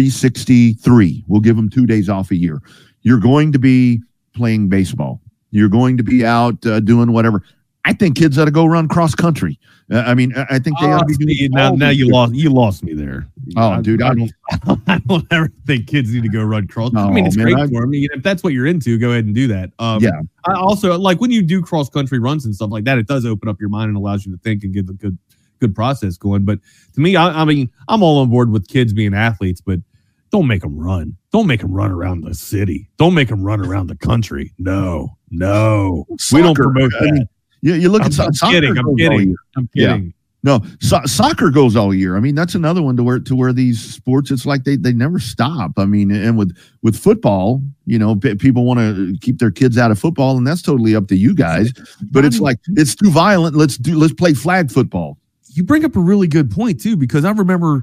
Speaker 2: 363. We'll give them 2 days off a year. You're going to be playing baseball. You're going to be out doing whatever. I think kids ought to go run cross country. I mean, I think they ought to be doing.
Speaker 1: Now you lost me there.
Speaker 2: Oh, dude,
Speaker 1: I don't ever think kids need to go run cross. I mean, it's great for them. If that's what you're into, go ahead and do that. I also like when you do cross country runs and stuff like that. It does open up your mind and allows you to think and get a good process going. But to me, I mean, I'm all on board with kids being athletes, but don't make them run. Don't make them run around the city. Don't make them run around the country. No,
Speaker 2: Soccer,
Speaker 1: we don't promote that.
Speaker 2: I mean, you look at soccer.
Speaker 1: I'm kidding.
Speaker 2: Yeah. No, soccer goes all year. I mean, that's another one to where these sports, it's like they never stop. I mean, and with football, you know, people want to keep their kids out of football, and that's totally up to you guys. But it's like it's too violent. Let's play flag football.
Speaker 1: You bring up a really good point too, because I remember,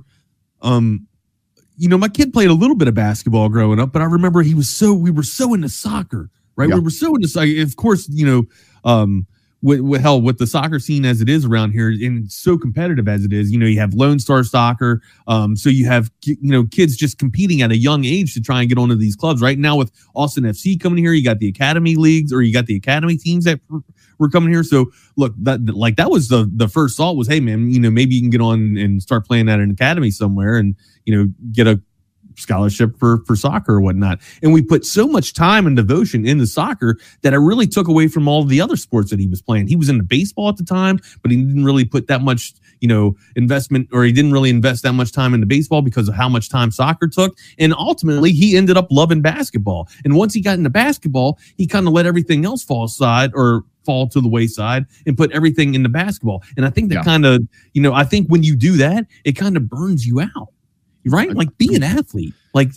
Speaker 1: you know, my kid played a little bit of basketball growing up, but I remember we were so into soccer, right? Yeah. We were so into soccer. Of course, you know, with the soccer scene as it is around here and so competitive as it is, you know, you have Lone Star Soccer. So you have, you know, kids just competing at a young age to try and get onto these clubs. Right now with Austin FC coming here, you got the academy leagues, or you got the academy teams that were coming here. So look, that was the first thought was, hey man, you know, maybe you can get on and start playing at an academy somewhere and, you know, get a scholarship for soccer or whatnot. And we put so much time and devotion into soccer that it really took away from all the other sports that he was playing. He was into baseball at the time, but he didn't really put that much, you know, investment, or he didn't really invest that much time into baseball because of how much time soccer took. And ultimately he ended up loving basketball. And once he got into basketball, he kind of let everything else fall to the wayside and put everything into basketball. And I think that kind of, you know, I think when you do that, it kind of burns you out. Right? Like be an athlete,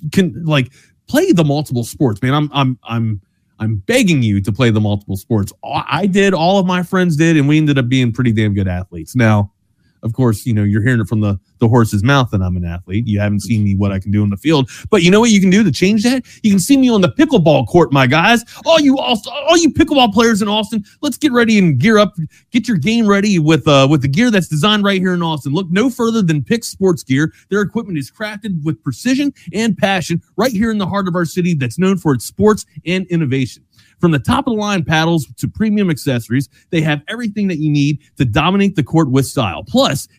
Speaker 1: play the multiple sports, man. I'm begging you to play the multiple sports. I did, all of my friends did, and we ended up being pretty damn good athletes. Now, of course, you know, you're hearing it from the horse's mouth that I'm an athlete. You haven't seen me what I can do in the field, but you know what you can do to change that? You can see me on the pickleball court, my guys. All you pickleball players in Austin, let's get ready and gear up. Get your game ready with the gear that's designed right here in Austin. Look no further than Pick Sports Gear. Their equipment is crafted with precision and passion right here in the heart of our city that's known for its sports and innovation. From the top of the line paddles to premium accessories, they have everything that you need to dominate the court with style. Plus,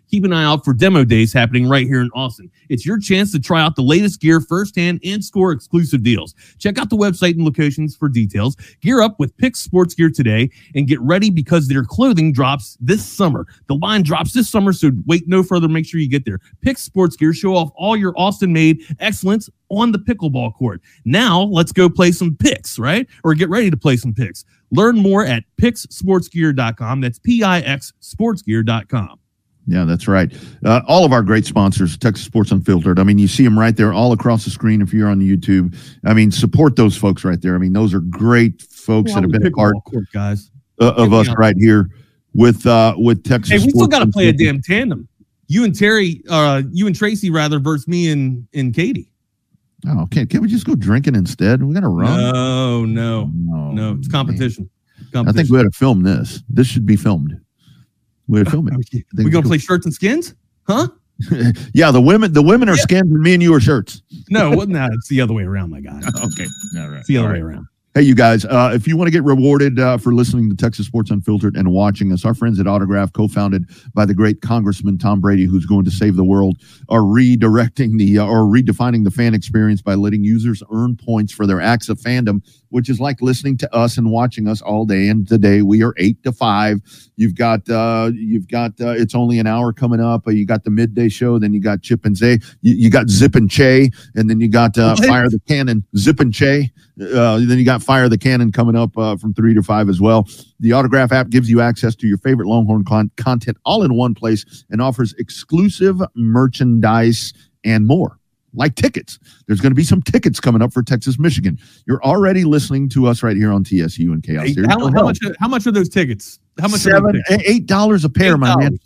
Speaker 1: keep an eye out for demo days happening right here in Austin. It's your chance to try out the latest gear firsthand and score exclusive deals. Check out the website and locations for details. Gear up with Picks Sports Gear today and get ready because their clothing drops this summer. The line drops this summer, so wait no further. Make sure you get there. Picks Sports Gear, show off all your Austin-made excellence on the pickleball court. Now, let's go play some picks, right? Or get ready to play some picks. Learn more at PixSportsGear.com. That's PIX-sportsgear.com.
Speaker 2: Yeah, that's right. All of our great sponsors, Texas Sports Unfiltered. I mean, you see them right there all across the screen if you're on YouTube. I mean, support those folks right there. I mean, those are great folks that have been a part
Speaker 1: guys.
Speaker 2: Of us right here with Texas.
Speaker 1: Hey, we still got to play a
Speaker 2: Unfiltered.
Speaker 1: damn tandem. You and Tracy rather versus me and Katie.
Speaker 2: Oh, okay. Can't we just go drinking instead? We got to run.
Speaker 1: No. It's competition.
Speaker 2: I think we ought to film this. This should be filmed. We ought to film it.
Speaker 1: We gonna play shirts and skins? Huh?
Speaker 2: Yeah, the women are skins and me and you are shirts.
Speaker 1: No, it's the other way around, my guy.
Speaker 2: Okay. All right.
Speaker 1: It's the other way around.
Speaker 2: Hey, you guys, if you want to get rewarded for listening to Texas Sports Unfiltered and watching us, our friends at Autograph, co-founded by the great Congressman Tom Brady, who's going to save the world, are redefining the fan experience by letting users earn points for their acts of fandom, which is like listening to us and watching us all day. And today we are 8 to 5. You've got it's only an hour coming up. You got the midday show, then you got Chip and Zay, you got Zip and Che, and then you got Fire the Cannon, Zip and Che. Then you got Fire the Cannon coming up from 3 to 5 as well. The Autograph app gives you access to your favorite Longhorn content all in one place and offers exclusive merchandise and more, like tickets. There's going to be some tickets coming up for Texas, Michigan. You're already listening to us right here on TSU and Chaos Theory.
Speaker 1: How much are those tickets? How much?
Speaker 2: $8 a pair, my man.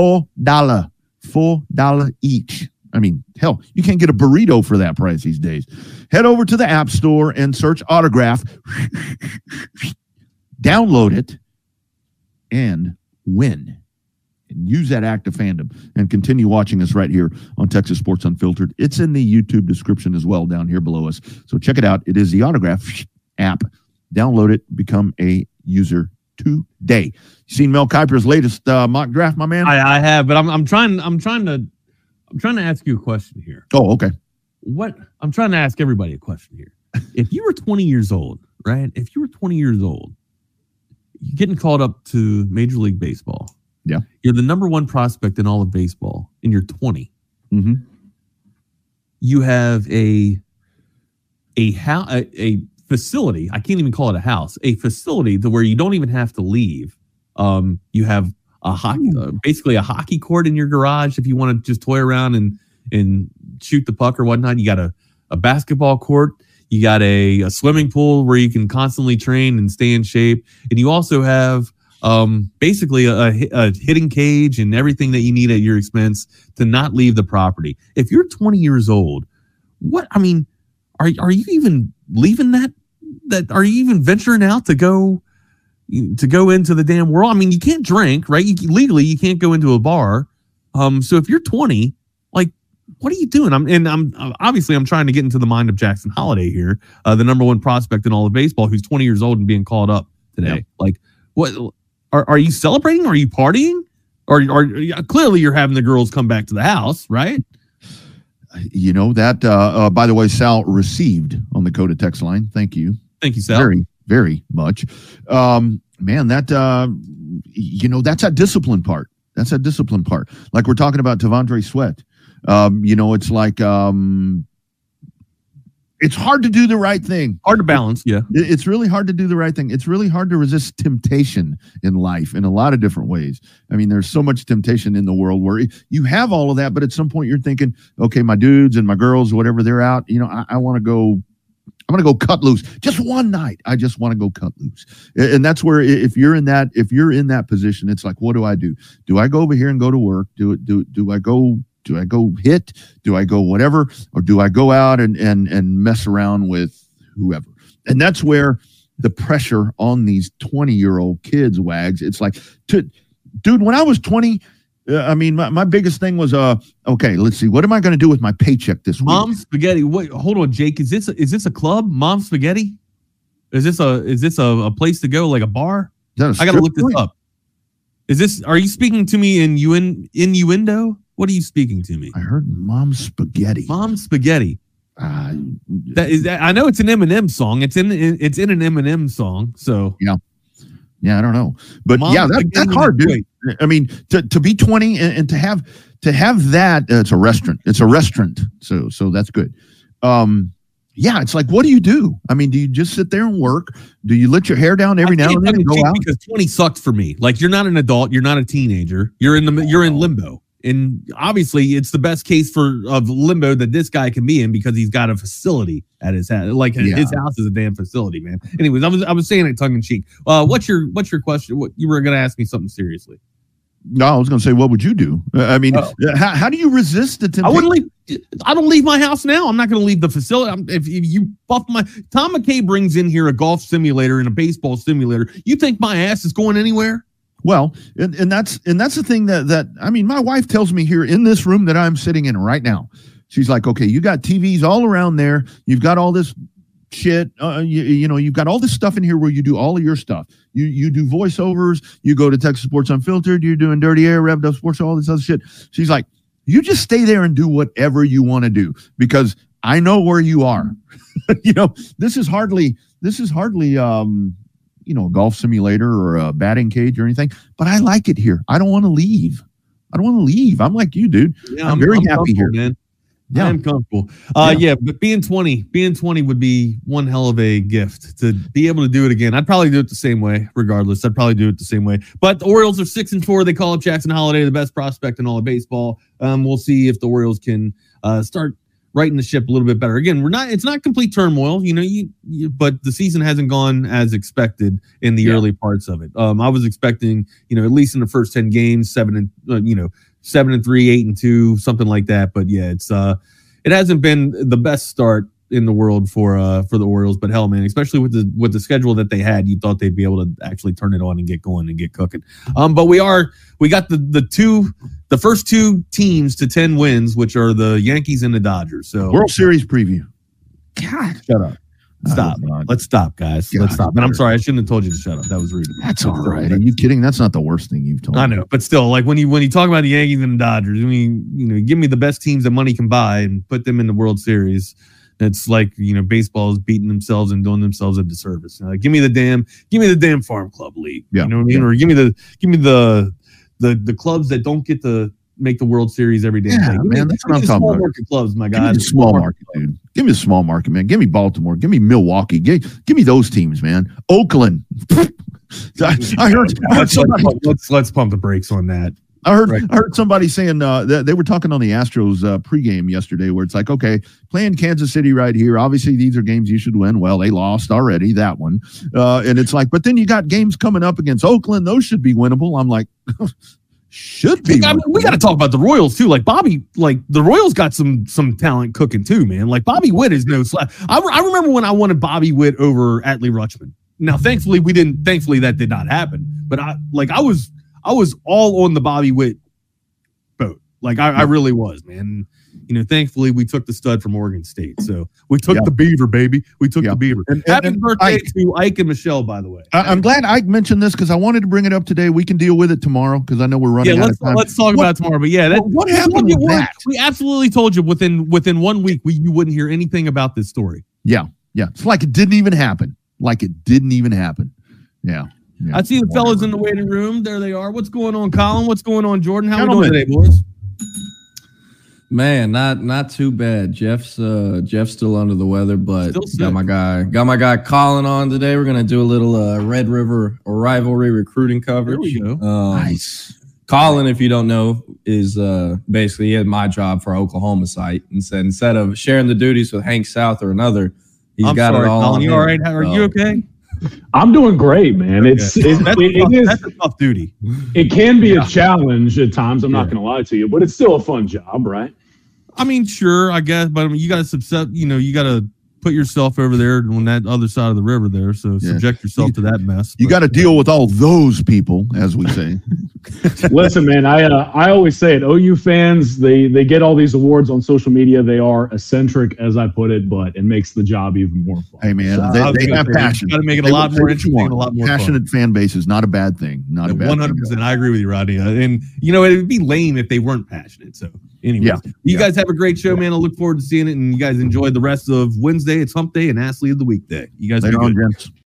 Speaker 2: $4 each. I mean, hell, you can't get a burrito for that price these days. Head over to the App Store and search Autograph. Download it and win. And use that act of fandom and continue watching us right here on Texas Sports Unfiltered. It's in the YouTube description as well down here below us. So check it out. It is the Autograph app. Download it. Become a user today. You seen Mel Kiper's latest mock draft, my man?
Speaker 1: I have, but I'm trying to ask you a question here.
Speaker 2: Oh, okay.
Speaker 1: I'm trying to ask everybody a question here. If you were 20 years old, right? If you were 20 years old, you're getting called up to Major League Baseball.
Speaker 2: Yeah.
Speaker 1: You're the number one prospect in all of baseball, and you're 20.
Speaker 2: Mm-hmm.
Speaker 1: You have a facility. I can't even call it a house. A facility to where you don't even have to leave. You have a hockey, basically a hockey court in your garage if you want to just toy around and shoot the puck or whatnot. You got a basketball court. You got a swimming pool where you can constantly train and stay in shape. And you also have basically a hitting cage and everything that you need at your expense to not leave the property. If you're 20 years old, are you even leaving that are you even venturing out to go into the damn world? I mean, you can't drink, right? Legally, you can't go into a bar. So if you're 20, like, what are you doing? I'm obviously trying to get into the mind of Jackson Holliday here, the number one prospect in all of baseball, who's 20 years old and being called up today. Yeah. Like, what are you celebrating? Are you partying? Or clearly you're having the girls come back to the house, right?
Speaker 2: You know that. By the way, Sal received on the Coda text line. Thank you.
Speaker 1: Thank you, Sal.
Speaker 2: Very, very much. Man, that that's a discipline part. That's a discipline part. Like we're talking about Tavondre Sweat. It's like it's hard to do the right thing.
Speaker 1: Hard to balance, yeah.
Speaker 2: It's really hard to do the right thing. It's really hard to resist temptation in life in a lot of different ways. I mean, there's so much temptation in the world where you have all of that, but at some point you're thinking, okay, my dudes and my girls, whatever, they're out. I want to go. I'm going to go cut loose just one night. I just want to go cut loose. And that's where if you're in that position, it's like, what do I do? Do I go over here and go to work? Do I go hit? Do I go whatever? Or do I go out and mess around with whoever? And that's where the pressure on these 20-year-old kids wags. It's like, dude, when I was 20, my biggest thing was, okay, let's see. What am I going to do with my paycheck this week?
Speaker 1: Mom Spaghetti. Wait, hold on, Jake. Is this a club? Mom Spaghetti? Is this a place to go, like a bar?
Speaker 2: Is that a
Speaker 1: I got to look this up. Are you speaking to me in innuendo? What are you speaking to me?
Speaker 2: I heard Mom's Spaghetti.
Speaker 1: Mom's Spaghetti. I know it's an Eminem song. It's in an Eminem song. So
Speaker 2: yeah, I don't know, but
Speaker 1: Mom's
Speaker 2: that's hard, dude. I mean, to be 20 and to have that, it's a restaurant. It's a restaurant. So that's good. Yeah, it's like, what do you do? I mean, do you just sit there and work? Do you let your hair down every now and then and go out?
Speaker 1: Because 20 sucks for me. Like, you're not an adult, you're not a teenager, you're in limbo. And obviously, it's the best case of limbo that this guy can be in because he's got a facility at his house. Like, his house is a damn facility, man. Anyways, I was saying it tongue in cheek. What's your question? What you were going to ask me something seriously?
Speaker 2: No, I was going to say, what would you do? I mean, how do you resist the temptation?
Speaker 1: I don't leave my house now. I'm not going to leave the facility. If you buff Tom McKay brings in here a golf simulator and a baseball simulator, you think my ass is going anywhere?
Speaker 2: Well, and that's the thing that I mean, my wife tells me here in this room that I'm sitting in right now. She's like, okay, you got TVs all around there. You've got all this shit. You know, you've got all this stuff in here where you do all of your stuff. You do voiceovers. You go to Texas Sports Unfiltered. You're doing Dirty Air, Revved Up Sports, all this other shit. She's like, you just stay there and do whatever you want to do because I know where you are. You know, this is hardly you know, a golf simulator or a batting cage or anything, but I like it here. I don't want to leave. I'm like you, dude. Yeah, I'm very happy here,
Speaker 1: man. Yeah, I'm comfortable. But being 20 would be one hell of a gift to be able to do it again. I'd probably do it the same way, regardless. I'd probably do it the same way. But the Orioles are 6-4. They call up Jackson Holiday the best prospect in all of baseball. We'll see if the Orioles can start righting the ship a little bit better. Again, it's not complete turmoil, you know, but the season hasn't gone as expected in the early parts of it. I was expecting, you know, at least in the first 10 games, 7-3, 8-2, something like that. But yeah, it hasn't been the best start in the world for the Orioles. But hell, man, especially with the schedule that they had, you thought they'd be able to actually turn it on and get going and get cooking. But we got the first two teams to 10 wins, which are the Yankees and the Dodgers. So
Speaker 2: World Series preview.
Speaker 1: God, shut up. Stop. Let's stop, guys. Let's stop. And I'm sorry, I shouldn't have told you to shut up. That was rude.
Speaker 2: That's all right. Are you kidding? That's not the worst thing you've told me.
Speaker 1: I know, but still, like when you talk about the Yankees and the Dodgers, I mean, you know, give me the best teams that money can buy and put them in the World Series. It's like, you know, baseball is beating themselves and doing themselves a disservice. Give me the damn Farm Club League.
Speaker 2: Yeah.
Speaker 1: You know what I mean? Or give me the clubs that don't get to make the World Series every day.
Speaker 2: Yeah, man, that's what I'm talking about.
Speaker 1: Market clubs, my guy.
Speaker 2: Give me the small market, dude. Give me the small market, man. Give me Baltimore. Give me Milwaukee. Give me those teams, man. Oakland. I heard somebody.
Speaker 1: Let's pump the brakes on that.
Speaker 2: I heard somebody saying that they were talking on the Astros pregame yesterday, where it's like, okay, playing Kansas City right here. Obviously, these are games you should win. Well, they lost already, that one, and it's like, but then you got games coming up against Oakland. Those should be winnable. I'm like. Should be.
Speaker 1: I mean, we got to talk about the Royals too. Like the Royals got some talent cooking too, man. Like Bobby Witt is no slap. I remember when I wanted Bobby Witt over Adley Rutschman. Now, thankfully, we didn't. Thankfully, that did not happen. But I was all on the Bobby Witt boat. Like I really was, man. You know, thankfully we took the stud from Oregon State. So we took the Beaver, baby. We took the Beaver. Happy birthday to Ike and Michelle, by the way.
Speaker 2: I'm glad Ike mentioned this because I wanted to bring it up today. We can deal with it tomorrow because I know we're running out of time.
Speaker 1: Let's talk about it tomorrow. But yeah,
Speaker 2: what happened with that?
Speaker 1: We absolutely told you within 1 week you wouldn't hear anything about this story.
Speaker 2: Yeah. It's like it didn't even happen. Yeah.
Speaker 1: I see the fellas in the waiting room. There they are. What's going on, Colin? What's going on, Jordan? How we doing today, boys?
Speaker 3: Man, not too bad. Jeff's still under the weather, but got my guy Colin on today. We're gonna do a little Red River rivalry recruiting coverage.
Speaker 1: There we go.
Speaker 2: Nice.
Speaker 3: Colin, if you don't know, is basically he had my job for our Oklahoma site, and said instead of sharing the duties with Hank South or another, he's got it all.
Speaker 1: Colin, you all right? Are you okay?
Speaker 4: I'm doing great, man.
Speaker 1: Okay. That's a tough duty.
Speaker 4: It can be a challenge at times. I'm not going to lie to you, but it's still a fun job, right?
Speaker 1: I mean, sure, I guess, but I mean, you got to put yourself over there on that other side of the river there. So subject yourself to that mess.
Speaker 2: You got to deal with all those people, as we say.
Speaker 4: Listen, man, I always say it. OU fans, they get all these awards on social media. They are eccentric, as I put it, but it makes the job even more fun.
Speaker 2: Hey, man, they have passion.
Speaker 1: Got to make it a lot more interesting, and a lot more
Speaker 2: passionate fan base is not a bad thing. Not a bad
Speaker 1: 100%.
Speaker 2: thing.
Speaker 1: I agree with you, Rodney. And it would be lame if they weren't passionate. So, anyway, you guys have a great show, man. I look forward to seeing it, and you guys enjoy the rest of Wednesday. It's Hump Day and Athlete of the Week Day. You guys
Speaker 2: later on, gents.